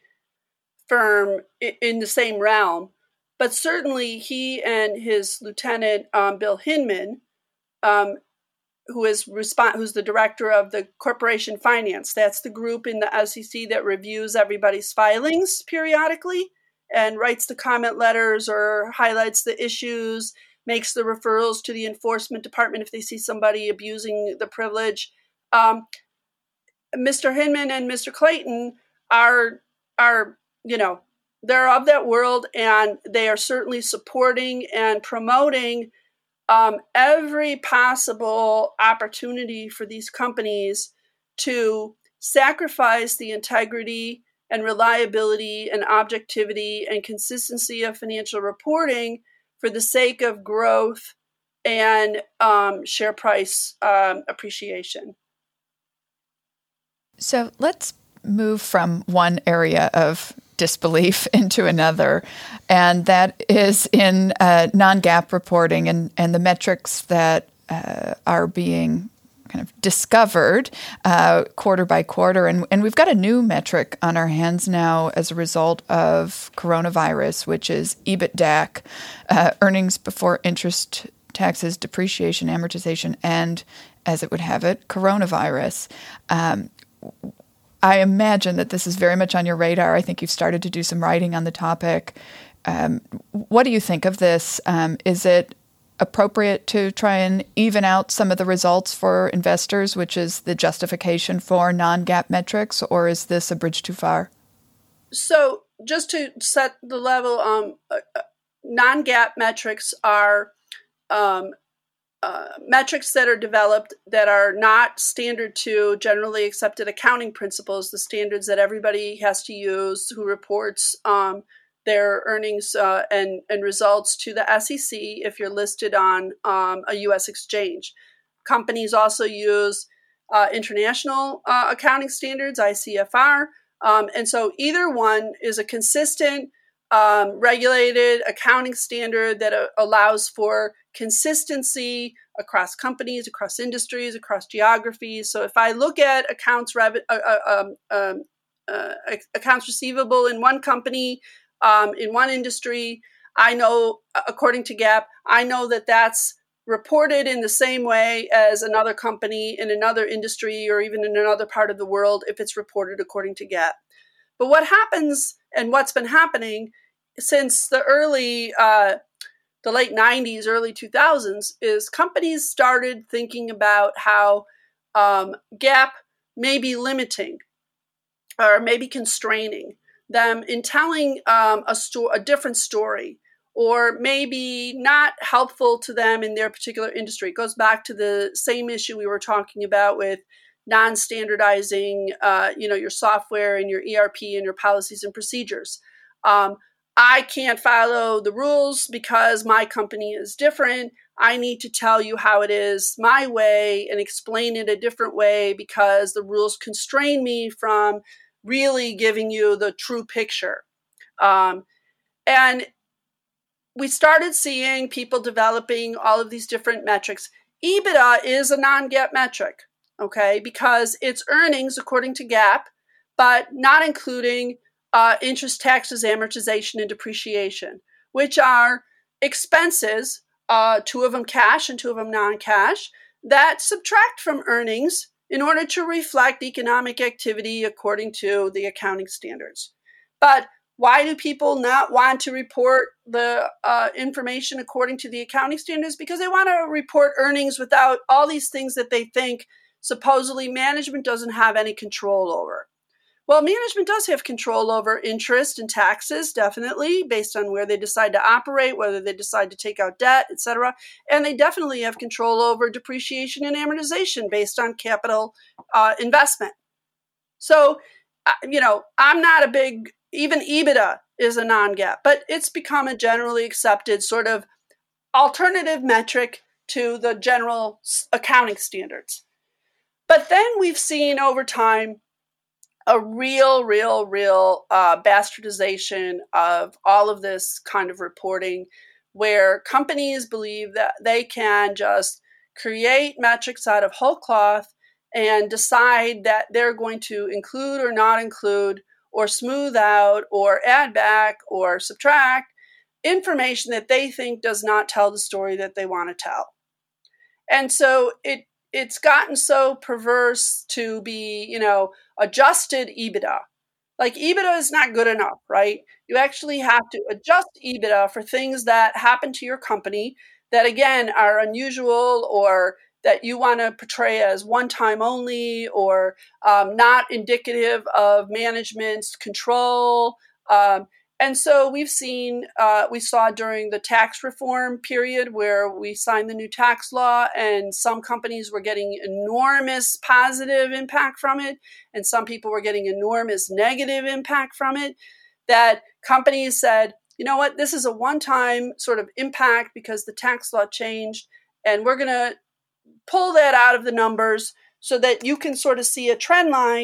firm in the same realm. But certainly he and his lieutenant, um, Bill Hinman, um, who is resp- who's the director of the corporation finance, that's the group in the S E C that reviews everybody's filings periodically and writes the comment letters or highlights the issues, makes the referrals to the enforcement department if they see somebody abusing the privilege. Um, Mister Hinman and Mister Clayton are, are, you know, they're of that world, and they are certainly supporting and promoting um, every possible opportunity for these companies to sacrifice the integrity and reliability and objectivity and consistency of financial reporting for the sake of growth and um, share price um, appreciation.
So let's move from one area of disbelief into another, and that is in uh, non-GAAP reporting and, and the metrics that uh, are being kind of discovered uh, quarter by quarter. And, and we've got a new metric on our hands now as a result of coronavirus, which is EBITDAC, uh, earnings before interest, taxes, depreciation, amortization, and, as it would have it, coronavirus. Um, I imagine that this is very much on your radar. I think you've started to do some writing on the topic. Um, what do you think of this? Um, is it appropriate to try and even out some of the results for investors, which is the justification for non-GAAP metrics, or is this a bridge too far?
So just to set the level, um, uh, non-GAAP metrics are um, uh, metrics that are developed that are not standard to generally accepted accounting principles, the standards that everybody has to use who reports um, their earnings uh, and, and results to the S E C if you're listed on um, a U S exchange. Companies also use uh, international uh, accounting standards, I C F R. Um, and so either one is a consistent, um, regulated accounting standard that uh, allows for consistency across companies, across industries, across geographies. So if I look at accounts, rev- uh, uh, um, um, uh, accounts receivable in one company, Um, in one industry, I know, according to GAAP, I know that that's reported in the same way as another company in another industry or even in another part of the world if it's reported according to GAAP. But what happens and what's been happening since the early, uh, the late nineties, early two thousands is companies started thinking about how um, GAAP may be limiting or maybe constraining them in telling um, a, sto- a different story, or maybe not helpful to them in their particular industry. It goes back to the same issue we were talking about with non-standardizing, uh, you know, your software and your E R P and your policies and procedures. Um, I can't follow the rules because my company is different. I need to tell you how it is my way and explain it a different way because the rules constrain me from really giving you the true picture. Um, and we started seeing people developing all of these different metrics. EBITDA is a non-GAAP metric, okay, because it's earnings according to GAAP, but not including uh, interest, taxes, amortization, and depreciation, which are expenses, uh, two of them cash and two of them non-cash, that subtract from earnings in order to reflect economic activity according to the accounting standards. But why do people not want to report the uh, information according to the accounting standards? Because they want to report earnings without all these things that they think supposedly management doesn't have any control over. Well, management does have control over interest and taxes, definitely, based on where they decide to operate, whether they decide to take out debt, et cetera. And they definitely have control over depreciation and amortization based on capital uh, investment. So, uh, you know, I'm not a big, even EBITDA is a non-GAAP, but it's become a generally accepted sort of alternative metric to the general accounting standards. But then we've seen over time a real, real, real uh, bastardization of all of this kind of reporting where companies believe that they can just create metrics out of whole cloth and decide that they're going to include or not include or smooth out or add back or subtract information that they think does not tell the story that they want to tell. And so it it's gotten so perverse to be, you know, adjusted EBITDA. Like EBITDA is not good enough, right? You actually have to adjust EBITDA for things that happen to your company that, again, are unusual or that you want to portray as one time only or um, not indicative of management's control. Um, and so we've seen, uh, we saw during the tax reform period where we signed the new tax law and some companies were getting enormous positive impact from it and some people were getting enormous negative impact from it, that companies said, you know what, this is a one-time sort of impact because the tax law changed and we're going to pull that out of the numbers so that you can sort of see a trend line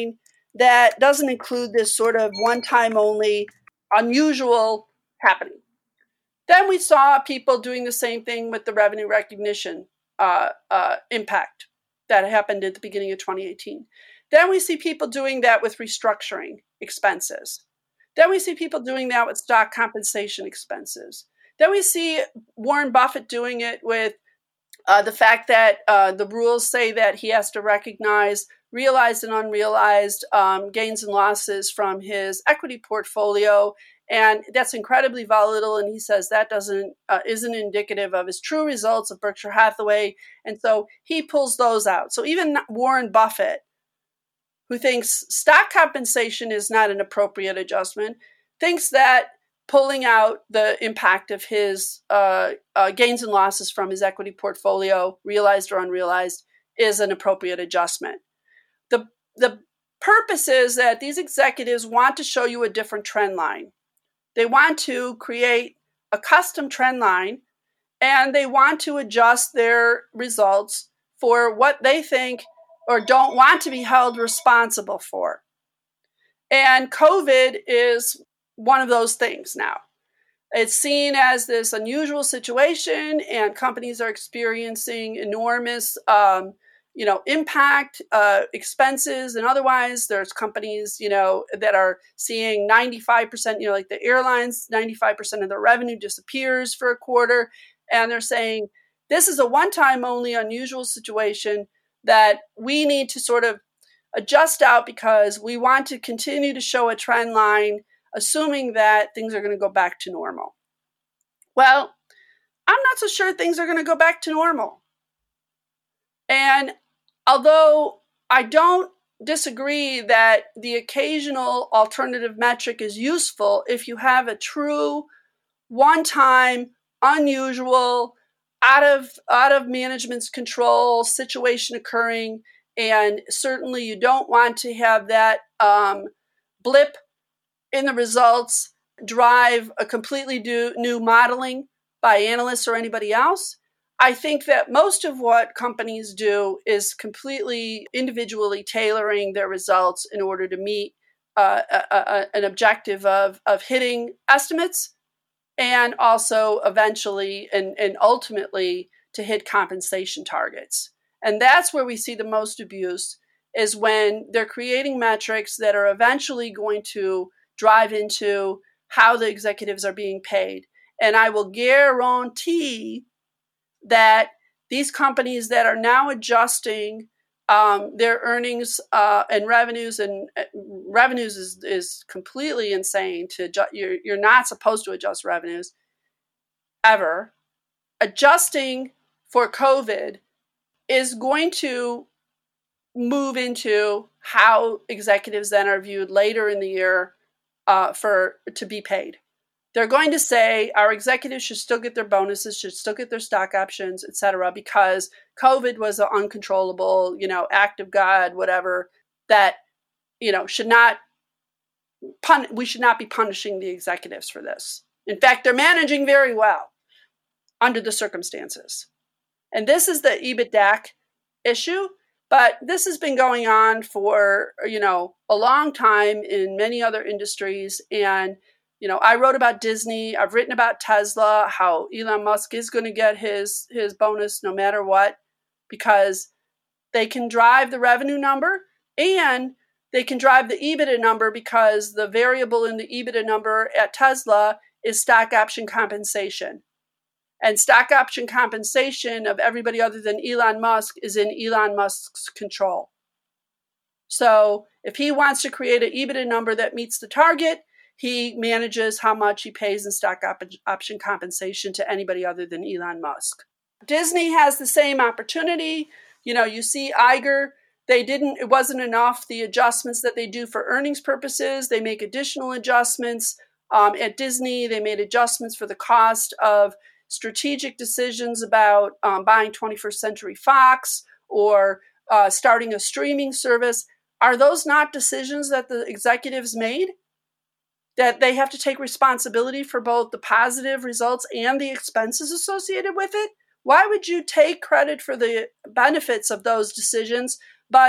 that doesn't include this sort of one-time only, unusual happening. Then we saw people doing the same thing with the revenue recognition uh, uh, impact that happened at the beginning of twenty eighteen. Then we see people doing that with restructuring expenses. Then we see people doing that with stock compensation expenses. Then we see Warren Buffett doing it with uh, the fact that uh, the rules say that he has to recognize realized and unrealized um, gains and losses from his equity portfolio. And that's incredibly volatile. And he says that doesn't uh, isn't indicative of his true results of Berkshire Hathaway. And so he pulls those out. So even Warren Buffett, who thinks stock compensation is not an appropriate adjustment, thinks that pulling out the impact of his uh, uh, gains and losses from his equity portfolio, realized or unrealized, is an appropriate adjustment. The, the purpose is that these executives want to show you a different trend line. They want to create a custom trend line, and they want to adjust their results for what they think or don't want to be held responsible for. And COVID is one of those things now. It's seen as this unusual situation, and companies are experiencing enormous um, you know, impact, uh, expenses, and otherwise. There's companies, you know, that are seeing ninety-five percent, you know, like the airlines, ninety-five percent of their revenue disappears for a quarter. And they're saying, this is a one-time only unusual situation that we need to sort of adjust out because we want to continue to show a trend line, assuming that things are going to go back to normal. Well, I'm not so sure things are going to go back to normal. And although I don't disagree that the occasional alternative metric is useful if you have a true, one-time, unusual, out of out of management's control situation occurring, and certainly you don't want to have that um, blip in the results drive a completely do, new modeling by analysts or anybody else. I think that most of what companies do is completely individually tailoring their results in order to meet uh, a, a, an objective of, of hitting estimates, and also eventually and, and ultimately to hit compensation targets. And that's where we see the most abuse, is when they're creating metrics that are eventually going to drive into how the executives are being paid. And I will guarantee that these companies that are now adjusting um, their earnings uh, and revenues, and uh, revenues is, is completely insane. To adjust, you're, you're not supposed to adjust revenues ever. Adjusting for COVID is going to move into how executives then are viewed later in the year uh, for to be paid. They're going to say our executives should still get their bonuses, should still get their stock options, et cetera, because COVID was an uncontrollable, you know, act of God, whatever, that, you know, should not, pun- we should not be punishing the executives for this. In fact, they're managing very well under the circumstances. And this is the EBITDA issue, but this has been going on for, you know, a long time in many other industries. And you know, I wrote about Disney. I've written about Tesla, how Elon Musk is going to get his, his bonus no matter what, because they can drive the revenue number and they can drive the EBITDA number, because the variable in the EBITDA number at Tesla is stock option compensation. And stock option compensation of everybody other than Elon Musk is in Elon Musk's control. So if he wants to create an EBITDA number that meets the target, he manages how much he pays in stock op- option compensation to anybody other than Elon Musk. Disney has the same opportunity. You know, you see Iger, they didn't, it wasn't enough, the adjustments that they do for earnings purposes. They make additional adjustments. Um, at Disney, they made adjustments for the cost of strategic decisions about um, buying twenty-first Century Fox or uh, starting a streaming service. Are those not decisions that the executives made? That they have to take responsibility for both the positive results and the expenses associated with it? Why would you take credit for the benefits of those decisions, but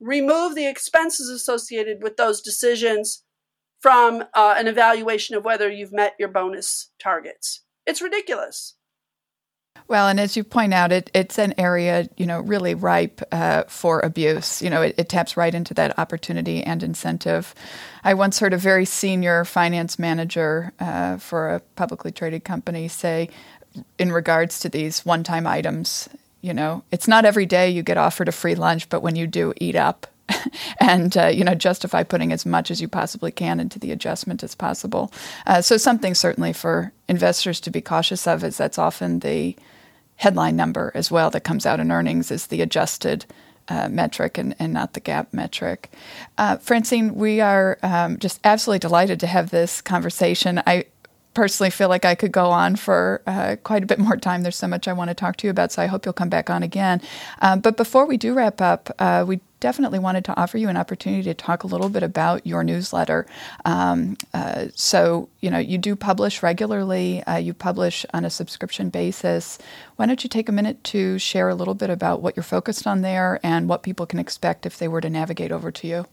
remove the expenses associated with those decisions from uh, an evaluation of whether you've met your bonus targets. It's ridiculous.
Well, and as you point out, it, it's an area, you know, really ripe uh, for abuse. You know, it, it taps right into that opportunity and incentive. I once heard a very senior finance manager uh, for a publicly traded company say, in regards to these one-time items, you know, it's not every day you get offered a free lunch, but when you do, eat up. and, uh, you know, justify putting as much as you possibly can into the adjustment as possible. Uh, so something certainly for investors to be cautious of is that's often the headline number as well that comes out in earnings is the adjusted uh, metric and, and not the GAAP metric. Uh, Francine, we are um, just absolutely delighted to have this conversation. I personally feel like I could go on for uh, quite a bit more time. There's so much I want to talk to you about, so I hope you'll come back on again. Um, but before we do wrap up, uh, we definitely wanted to offer you an opportunity to talk a little bit about your newsletter. Um, uh, so, you know, you do publish regularly. Uh, you publish on a subscription basis. Why don't you take a minute to share a little bit about what you're focused on there and what people can expect if they were to navigate over to you?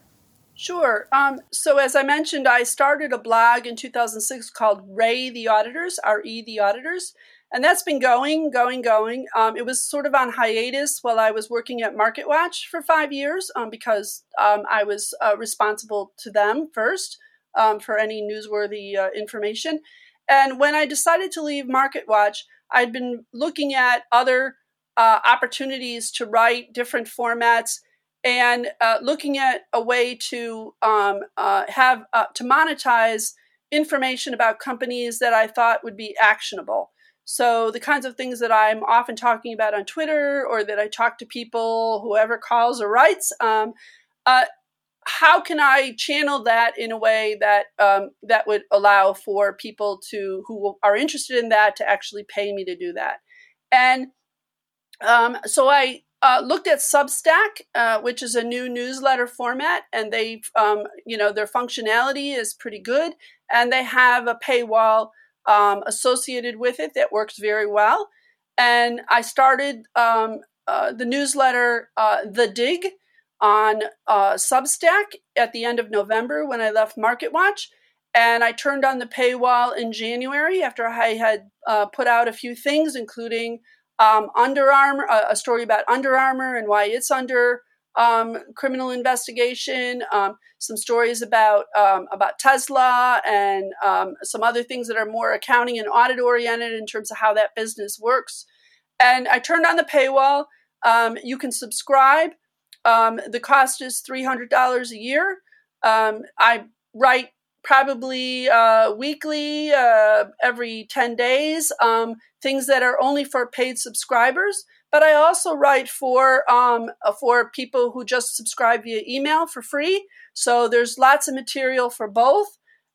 Sure. Um, so as I mentioned, I started a blog in two thousand six called Ray the Auditors, R E the Auditors. And that's been going, going, going. Um, it was sort of on hiatus while I was working at MarketWatch for five years um, because um, I was uh, responsible to them first um, for any newsworthy uh, information. And when I decided to leave MarketWatch, I'd been looking at other uh, opportunities to write different formats and uh, looking at a way to um, uh, have uh, to monetize information about companies that I thought would be actionable. So the kinds of things that I'm often talking about on Twitter or that I talk to people, whoever calls or writes, um, uh, how can I channel that in a way that um, that would allow for people to who are interested in that to actually pay me to do that? And um, so I uh, looked at Substack, uh, which is a new newsletter format, and they, um, you know, their functionality is pretty good, and they have a paywall Um, associated with it that works very well. And I started um, uh, the newsletter, uh, The Dig, on uh, Substack at the end of November when I left MarketWatch. And I turned on the paywall in January after I had uh, put out a few things, including um, Under Armour, a, a story about Under Armour and why it's under um, criminal investigation, um, some stories about um, about Tesla, and um, some other things that are more accounting and audit oriented in terms of how that business works. And I turned on the paywall. Um, you can subscribe. Um, the cost is three hundred dollars a year. Um, I write probably uh, weekly, uh, every ten days, um, things that are only for paid subscribers. But I also write for um, for people who just subscribe via email for free. So there's lots of material for both.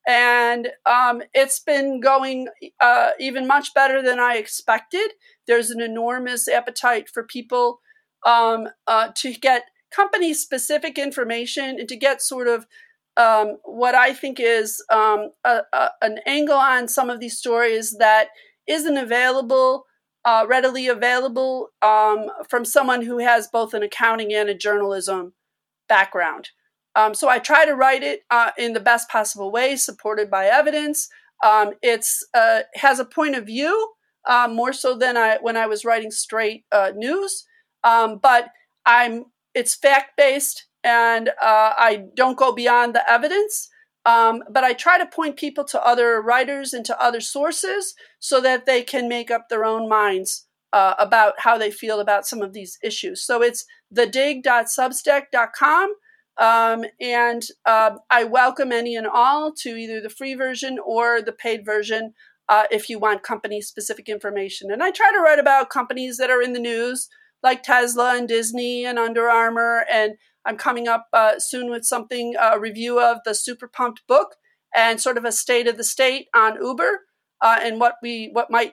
And um, it's been going uh, even much better than I expected. There's an enormous appetite for people um, uh, to get company-specific information and to get sort of um, what I think is um, a, a, an angle on some of these stories that isn't available, uh, readily available um, from someone who has both an accounting and a journalism background. Um, so I try to write it uh, in the best possible way, supported by evidence. Um, it's uh, has a point of view, uh, more so than I when I was writing straight uh, news. Um, but I'm it's fact-based, and uh, I don't go beyond the evidence. Um, but I try to point people to other writers and to other sources so that they can make up their own minds uh, about how they feel about some of these issues. So it's the dig dot substack dot com. Um, and uh, I welcome any and all to either the free version or the paid version uh, if you want company-specific information. And I try to write about companies that are in the news, like Tesla and Disney and Under Armour. And I'm coming up uh, soon with something, a review of the Super Pumped book and sort of a state of the state on Uber uh, and what we what might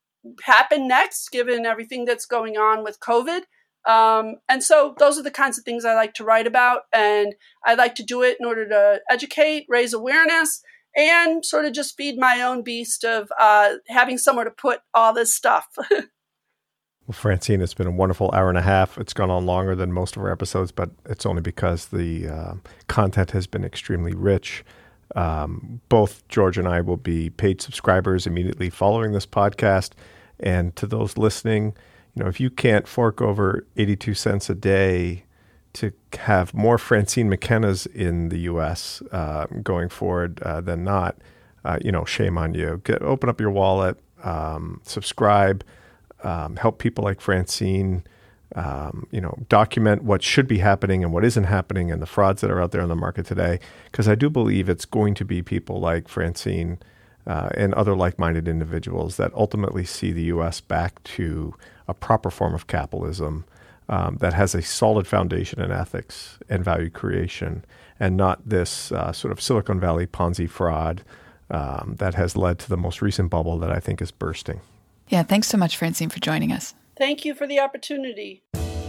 happen next, given everything that's going on with COVID. Um, and so those are the kinds of things I like to write about, and I like to do it in order to educate, raise awareness, and sort of just feed my own beast of uh, having somewhere to put all this stuff.
Well, Francine, it's been a wonderful hour and a half. It's gone on longer than most of our episodes, but it's only because the uh, content has been extremely rich. Um, both George and I will be paid subscribers immediately following this podcast. And to those listening, you know, if you can't fork over eighty-two cents a day to have more Francine McKenna's in the U S uh, going forward uh, than not, uh, you know, shame on you. Get, open up your wallet, um, subscribe, um, help people like Francine, um, you know, document what should be happening and what isn't happening and the frauds that are out there in the market today. Because I do believe it's going to be people like Francine uh, and other like-minded individuals that ultimately see the U S back to a proper form of capitalism Um, that has a solid foundation in ethics and value creation, and not this uh, sort of Silicon Valley Ponzi fraud um, that has led to the most recent bubble that I think is bursting.
Yeah, thanks so much, Francine, for joining us.
Thank you for the opportunity.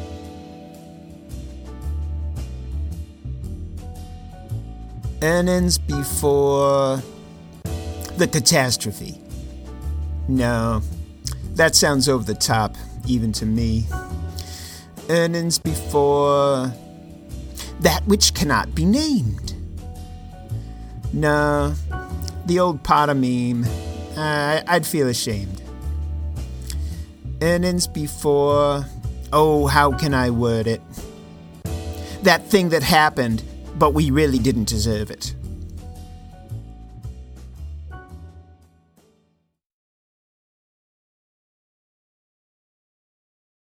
Earnings before the catastrophe. No, that sounds over the top, even to me. Earnings before that which cannot be named. No, the old Potter meme, uh, I'd feel ashamed. Earnings before, oh, how can I word it? That thing that happened, but we really didn't deserve it.